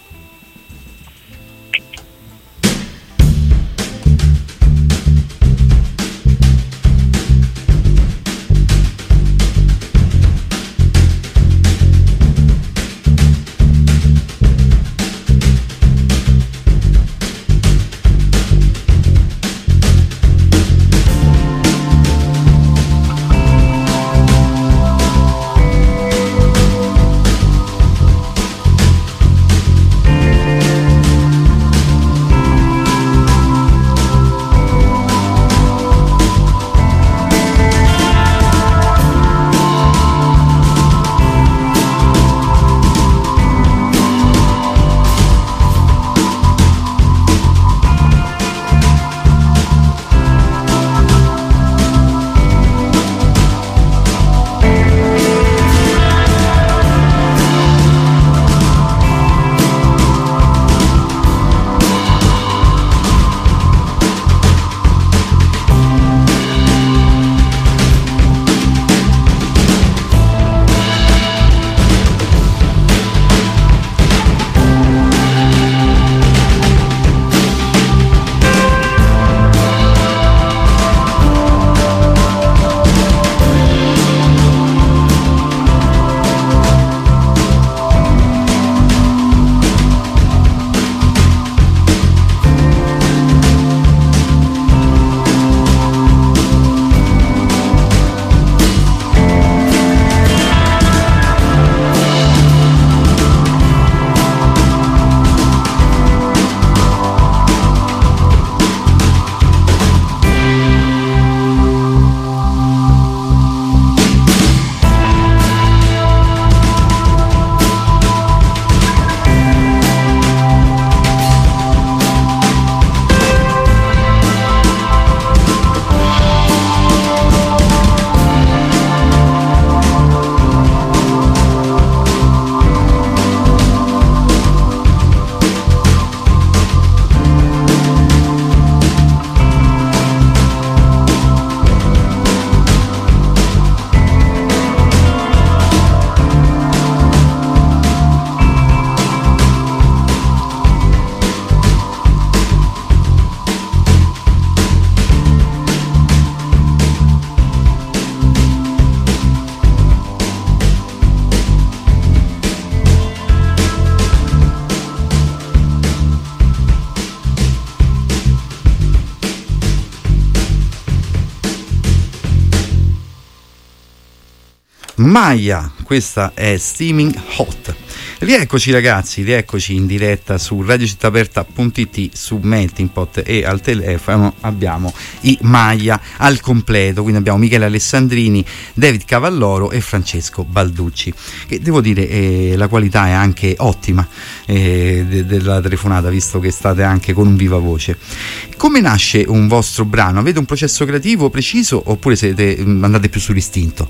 Maya, questa è Steaming Hot. Rieccoci ragazzi, rieccoci in diretta su radio città aperta punto it, su Melting Pot, e al telefono abbiamo i Maya al completo, quindi abbiamo Michele Alessandrini, David Cavalloro e Francesco Balducci, che devo dire eh, la qualità è anche ottima eh, de- della telefonata, visto che state anche con un viva voce. Come nasce un vostro brano? Avete un processo creativo preciso oppure siete, andate più sull'istinto?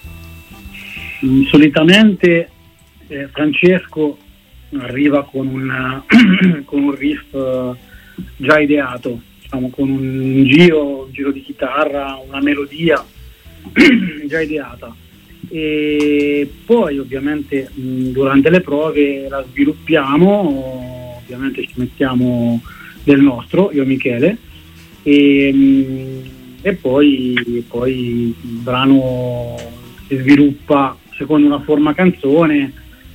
Mm, solitamente Eh, Francesco arriva con un, con un riff uh, già ideato, diciamo, con un giro, un giro di chitarra, una melodia già ideata, e poi ovviamente mh, durante le prove la sviluppiamo, ovviamente ci mettiamo del nostro, io e Michele, e, mh, e poi, poi il brano si sviluppa secondo una forma canzone.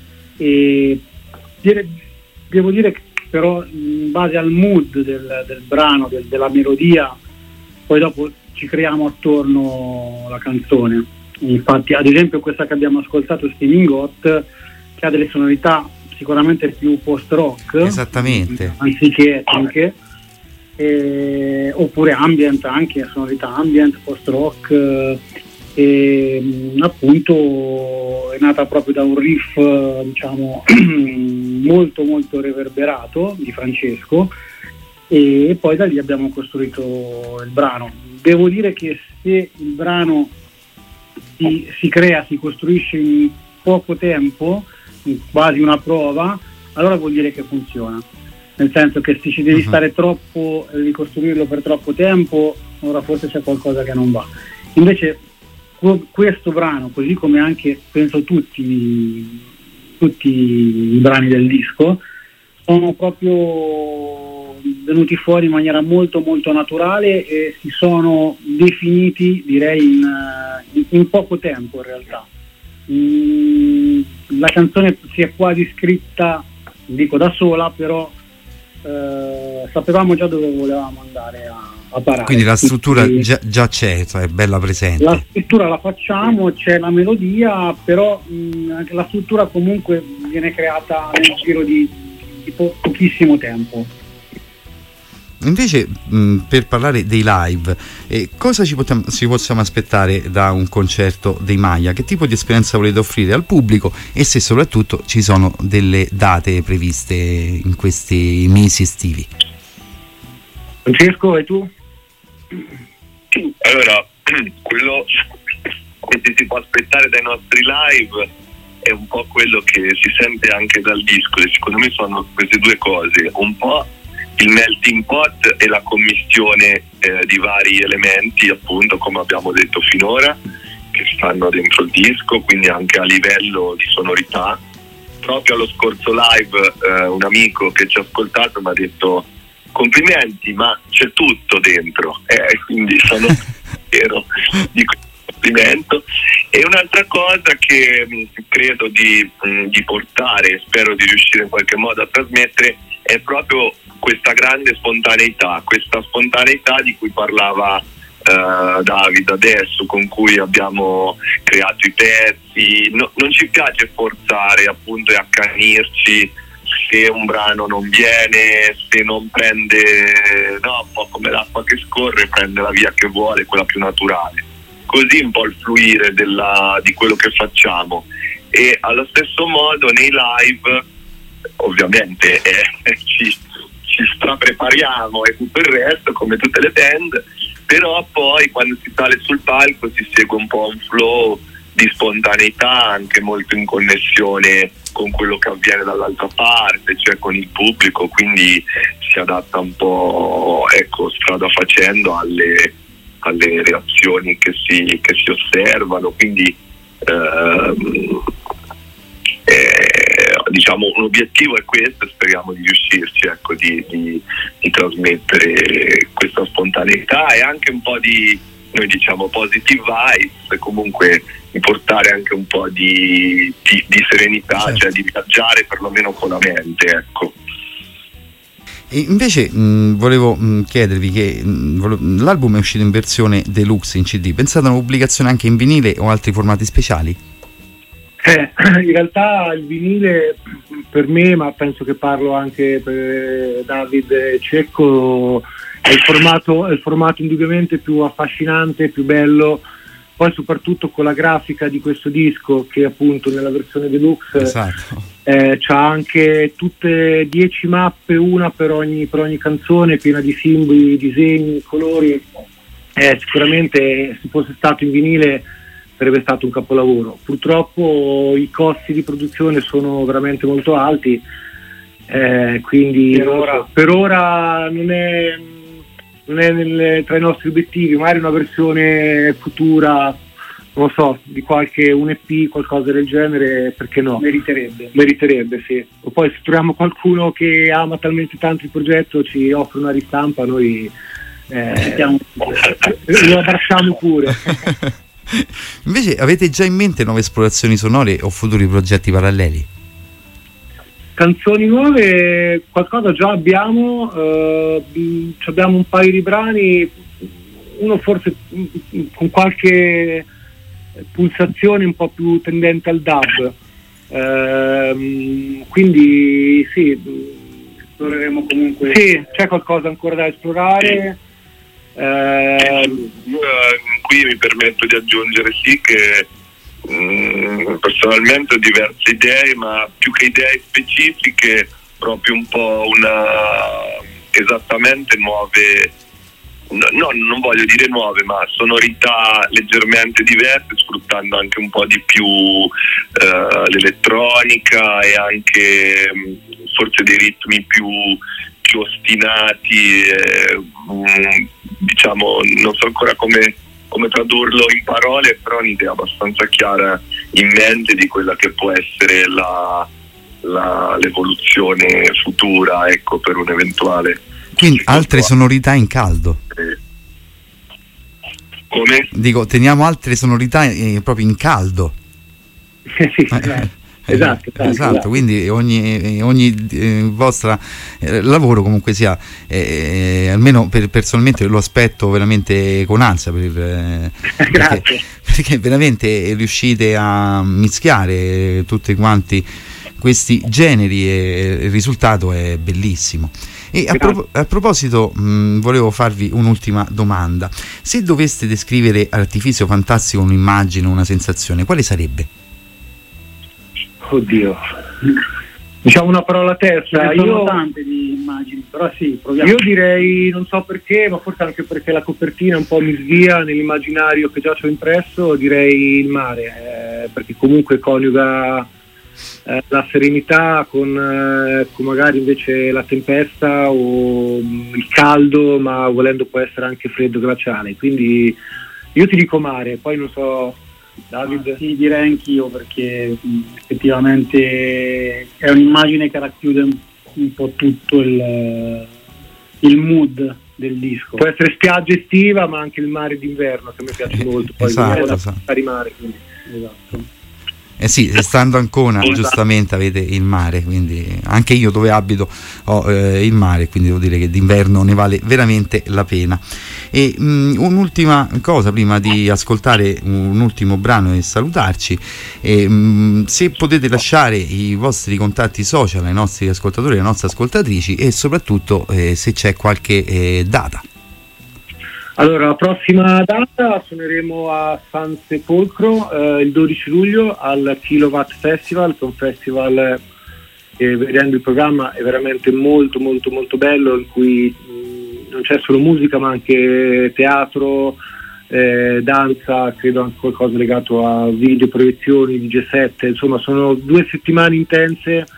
E dire, devo dire che però in base al mood del, del brano, del, della melodia, poi dopo ci creiamo attorno la canzone. Infatti ad esempio questa che abbiamo ascoltato, Steaming Hot, che ha delle sonorità sicuramente più post rock, esattamente, anziché etniche, eh, oppure ambient, anche sonorità ambient, post rock, e appunto è nata proprio da un riff, diciamo, molto molto reverberato di Francesco, e poi da lì abbiamo costruito il brano. Devo dire che se il brano si, si crea, si costruisce in poco tempo, in quasi una prova, allora vuol dire che funziona, nel senso che se ci devi uh-huh. stare troppo, ricostruirlo per troppo tempo, allora forse c'è qualcosa che non va. Invece questo brano, così come anche penso tutti tutti i brani del disco, sono proprio venuti fuori in maniera molto molto naturale e si sono definiti, direi, in, in, in poco tempo in realtà. Mm, la canzone si è quasi scritta, dico da sola, però eh, sapevamo già dove volevamo andare a a parare. Quindi la struttura Quindi, già, già c'è, cioè è bella presente. La struttura la facciamo, c'è la melodia, però mh, anche la struttura comunque viene creata nel giro di, di po- pochissimo tempo. Invece mh, per parlare dei live, eh, cosa ci, potem- ci possiamo aspettare da un concerto dei Maya? Che tipo di esperienza volete offrire al pubblico, e se soprattutto ci sono delle date previste in questi mesi estivi? Francesco, e tu? Allora, quello che ci si può aspettare dai nostri live è un po' quello che si sente anche dal disco, e secondo me sono queste due cose, un po' il melting pot e la commistione eh, di vari elementi, appunto, come abbiamo detto finora, che stanno dentro il disco, quindi anche a livello di sonorità. Proprio allo scorso live eh, un amico che ci ha ascoltato mi ha detto: complimenti, ma c'è tutto dentro, eh, quindi sono vero di questo complimento. E un'altra cosa che mh, credo di, mh, di portare, spero di riuscire in qualche modo a trasmettere, è proprio questa grande spontaneità, questa spontaneità di cui parlava uh, David adesso, con cui abbiamo creato i pezzi. No, non ci piace forzare, appunto, e accanirci se un brano non viene, se non prende, no, un po' come l'acqua che scorre, prende la via che vuole, quella più naturale. Così un po' il fluire della, di quello che facciamo. E allo stesso modo nei live, ovviamente eh, ci, ci straprepariamo e tutto il resto, come tutte le band, però poi quando si sale sul palco si segue un po' un flow di spontaneità, anche molto in connessione con quello che avviene dall'altra parte, cioè con il pubblico, quindi si adatta un po', ecco, strada facendo alle, alle reazioni che si, che si osservano, quindi ehm, eh, diciamo un obiettivo è questo, speriamo di riuscirci, ecco, di, di, di trasmettere questa spontaneità e anche un po' di, noi diciamo, positive vibes, comunque di portare anche un po' di, di, di serenità, certo. Cioè di viaggiare perlomeno con la mente, ecco. E invece mh, volevo mh, chiedervi che mh, volevo, l'album è uscito in versione deluxe in C D, pensate a una pubblicazione anche in vinile o altri formati speciali? Eh, in realtà il vinile per me, ma penso che parlo anche per David e Cecco, è il formato, è il formato indubbiamente più affascinante, più bello, poi soprattutto con la grafica di questo disco che appunto nella versione deluxe esatto. eh, c'ha anche tutte dieci mappe, una per ogni, per ogni canzone, piena di simboli, disegni, colori. Eh, sicuramente se fosse stato in vinile sarebbe stato un capolavoro. Purtroppo i costi di produzione sono veramente molto alti, eh, quindi per ora, per ora non è, non è nel, tra i nostri obiettivi. Magari una versione futura, non lo so, di qualche un E P, qualcosa del genere, perché no? Meriterebbe. Meriterebbe, sì. O poi se troviamo qualcuno che ama talmente tanto il progetto, ci offre una ristampa, noi eh, lo abbracciamo pure. Invece avete già in mente nuove esplorazioni sonore o futuri progetti paralleli? Canzoni nuove, qualcosa già abbiamo, eh, abbiamo un paio di brani, uno forse con qualche pulsazione un po' più tendente al dub, eh, quindi sì, esploreremo comunque. Sì, c'è qualcosa ancora da esplorare. Eh, qui mi permetto di aggiungere sì che mh, personalmente ho diverse idee, ma più che idee specifiche proprio un po' una esattamente nuove, no, no non voglio dire nuove, ma sonorità leggermente diverse, sfruttando anche un po' di più eh, l'elettronica e anche mh, forse dei ritmi più più ostinati, eh, mh, diciamo, non so ancora come, come tradurlo in parole, però un'idea abbastanza chiara in mente di quella che può essere la, la, l'evoluzione futura, ecco, per un eventuale. Quindi altre sonorità in caldo. Eh. Come? Dico, teniamo altre sonorità eh, proprio in caldo. Sì, esatto. Esatto, esatto, esatto, quindi ogni, ogni eh, vostro eh, lavoro comunque sia, eh, almeno per, personalmente lo aspetto veramente con ansia, per, eh, perché, perché veramente riuscite a mischiare tutti quanti questi generi e il risultato è bellissimo. E a, pro- a proposito mh, volevo farvi un'ultima domanda: se doveste descrivere Artifizio Fantastico un'immagine, una sensazione, quale sarebbe? Oddio, diciamo una parola terza. Ci sono io tante di immagini, però sì, proviamo. Io direi, non so perché, ma forse anche perché la copertina un po' mi svia nell'immaginario che già ci ho impresso, direi il mare, eh, perché comunque coniuga eh, la serenità con, eh, con magari invece la tempesta o il caldo, ma volendo può essere anche freddo glaciale, quindi io ti dico mare, poi non so. David? Ah, sì, direi anch'io, perché mh, effettivamente è un'immagine che racchiude un, un po' tutto il, il mood del disco. Può essere spiaggia estiva, ma anche il mare d'inverno, che a me piace molto. Poi esatto, è esatto. di mare, quindi. Esatto. Eh sì, stando a Ancona giustamente avete il mare, quindi anche io dove abito ho eh, il mare, quindi devo dire che d'inverno ne vale veramente la pena. E mh, un'ultima cosa prima di ascoltare un ultimo brano e salutarci, e, mh, se potete lasciare i vostri contatti social ai nostri ascoltatori e alle nostre ascoltatrici, e soprattutto eh, se c'è qualche eh, data. Allora, la prossima data suoneremo a San Sepolcro eh, il dodici luglio al Kilowatt Festival, che è un festival che, vedendo il programma, è veramente molto molto molto bello, in cui mh, non c'è solo musica ma anche teatro, eh, danza, credo anche qualcosa legato a video, proiezioni, D J set, insomma sono due settimane intense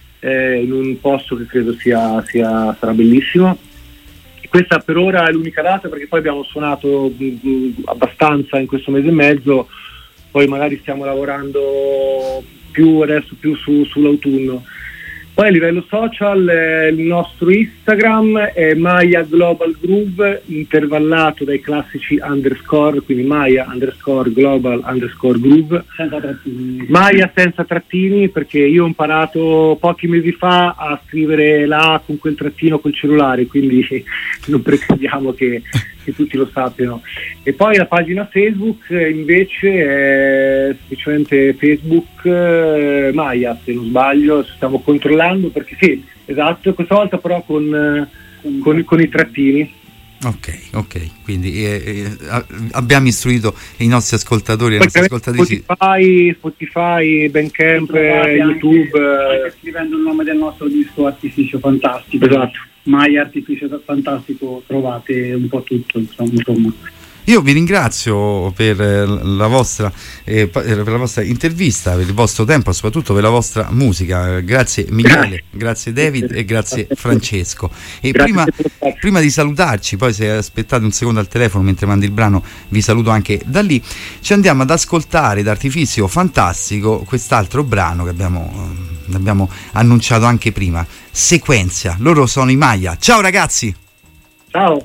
eh, in un posto che credo sia, sia sarà bellissimo. Questa per ora è l'unica data, perché poi abbiamo suonato mh, abbastanza in questo mese e mezzo, poi magari stiamo lavorando più adesso più su, sull'autunno. Poi a livello social eh, il nostro Instagram è Maya Global Groove, intervallato dai classici underscore, quindi Maya underscore Global underscore Groove, Senza trattini. Maya senza trattini, perché io ho imparato pochi mesi fa a scrivere la A con quel trattino col cellulare, quindi non pretendiamo che, che tutti lo sappiano. E poi la pagina Facebook eh, invece è semplicemente Facebook eh, Maya, se non sbaglio, stiamo controllando perché sì, esatto, questa volta però con, eh, con, con i trattini. Ok, ok, quindi eh, eh, abbiamo istruito i nostri ascoltatori e le nostre ascoltatrici. Spotify, Spotify, Bandcamp, eh, YouTube. Anche, anche scrivendo il nome del nostro disco Artificio Fantastico. Esatto. Maya Artificio Fantastico, trovate un po' tutto, insomma. insomma. Io vi ringrazio per la vostra eh, per la vostra intervista, per il vostro tempo, soprattutto per la vostra musica. Grazie Michele, grazie David e grazie Francesco. E prima, prima di salutarci, poi se aspettate un secondo al telefono mentre mandi il brano, vi saluto anche da lì. Ci andiamo ad ascoltare d'Artificio Fantastico quest'altro brano che abbiamo, abbiamo annunciato anche prima, Sequenzia. Loro sono i Maya. Ciao ragazzi. Ciao.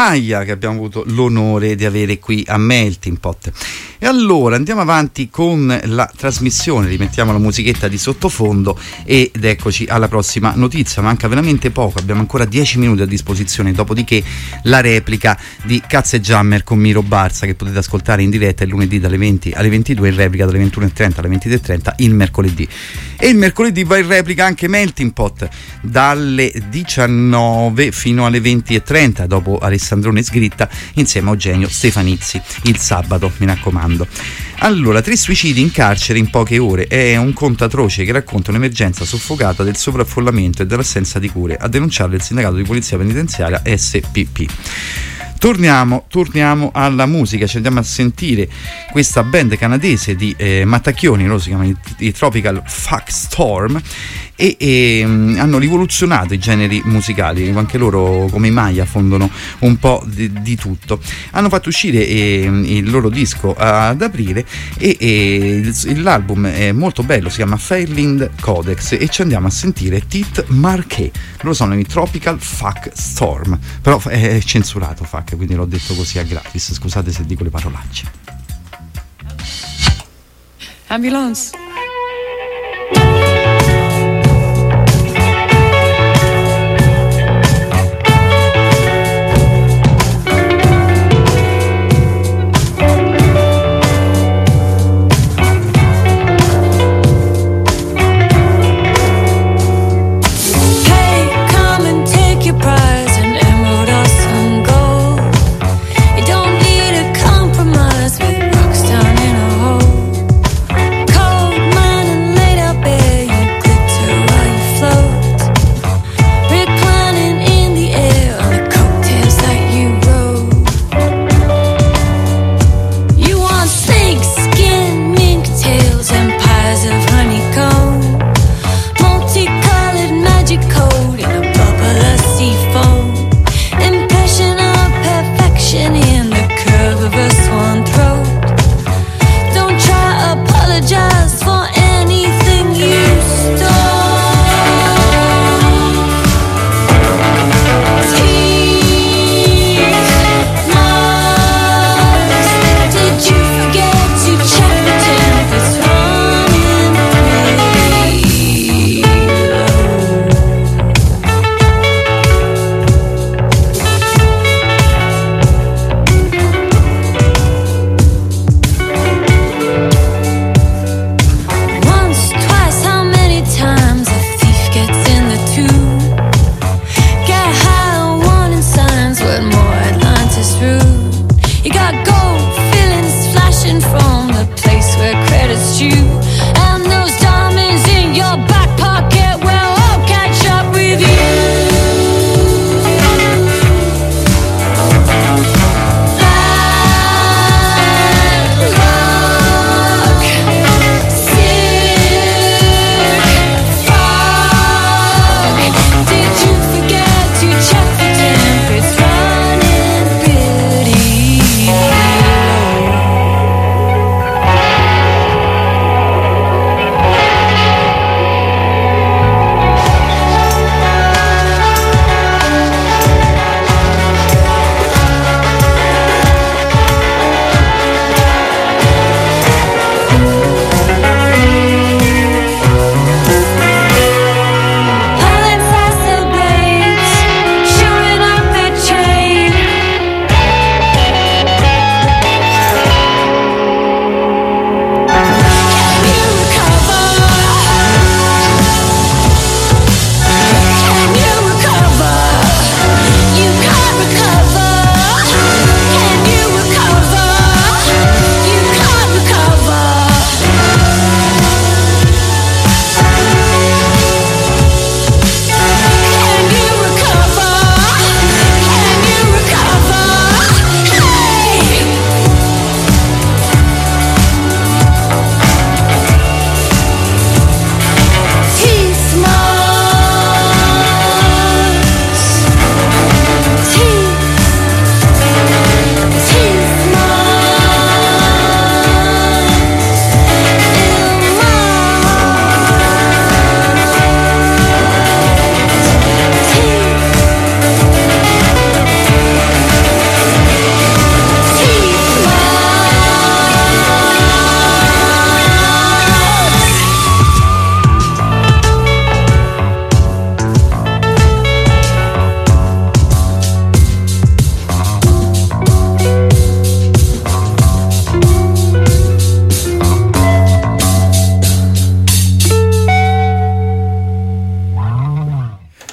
Maya, che abbiamo avuto l'onore di avere qui a Melting Pot. E allora andiamo avanti con la trasmissione, rimettiamo la musichetta di sottofondo ed eccoci alla prossima notizia. Manca veramente poco, abbiamo ancora dieci minuti a disposizione, dopodiché la replica di Cazze Jammer con Miro Barza, che potete ascoltare in diretta il lunedì dalle venti alle ventidue, in replica dalle ventuno e trenta alle ventitré e trenta il mercoledì. E il mercoledì va in replica anche Melting Pot dalle diciannove fino alle venti e trenta, dopo Alessandrone Sgritta insieme a Eugenio Stefanizzi il sabato, mi raccomando. Allora, tre suicidi in carcere in poche ore è un conto atroce che racconta un'emergenza soffocata del sovraffollamento e dell'assenza di cure, a denunciarlo il sindacato di polizia penitenziaria S P P. Torniamo, torniamo alla musica, ci andiamo a sentire questa band canadese di eh, mattacchioni, loro si chiamano i, i Tropical Fuck Storm, e, e um, hanno rivoluzionato i generi musicali, anche loro come i Maya fondono un po' di, di tutto. Hanno fatto uscire eh, il loro disco ad aprile e, e l'album è molto bello, si chiama Fairland Codex, e ci andiamo a sentire Tit Marquet. Loro sono i Tropical Fuck Storm, però è censurato fuck, quindi l'ho detto così a gratis, scusate se dico le parolacce. Ambulance. Compromise with rocks down in a hole. Cold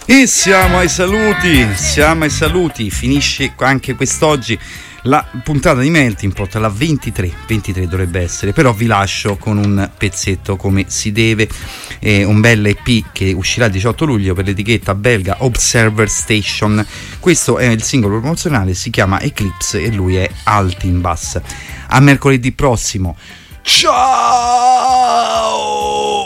E siamo ai saluti, siamo ai saluti, finisce anche quest'oggi la puntata di Melting Pot, la ventitré, ventitré dovrebbe essere, però vi lascio con un pezzetto come si deve, eh, un bel E P che uscirà il diciotto luglio per l'etichetta belga Observer Station. Questo è il singolo promozionale, si chiama Eclipse e lui è Altimbas. A mercoledì prossimo, ciao!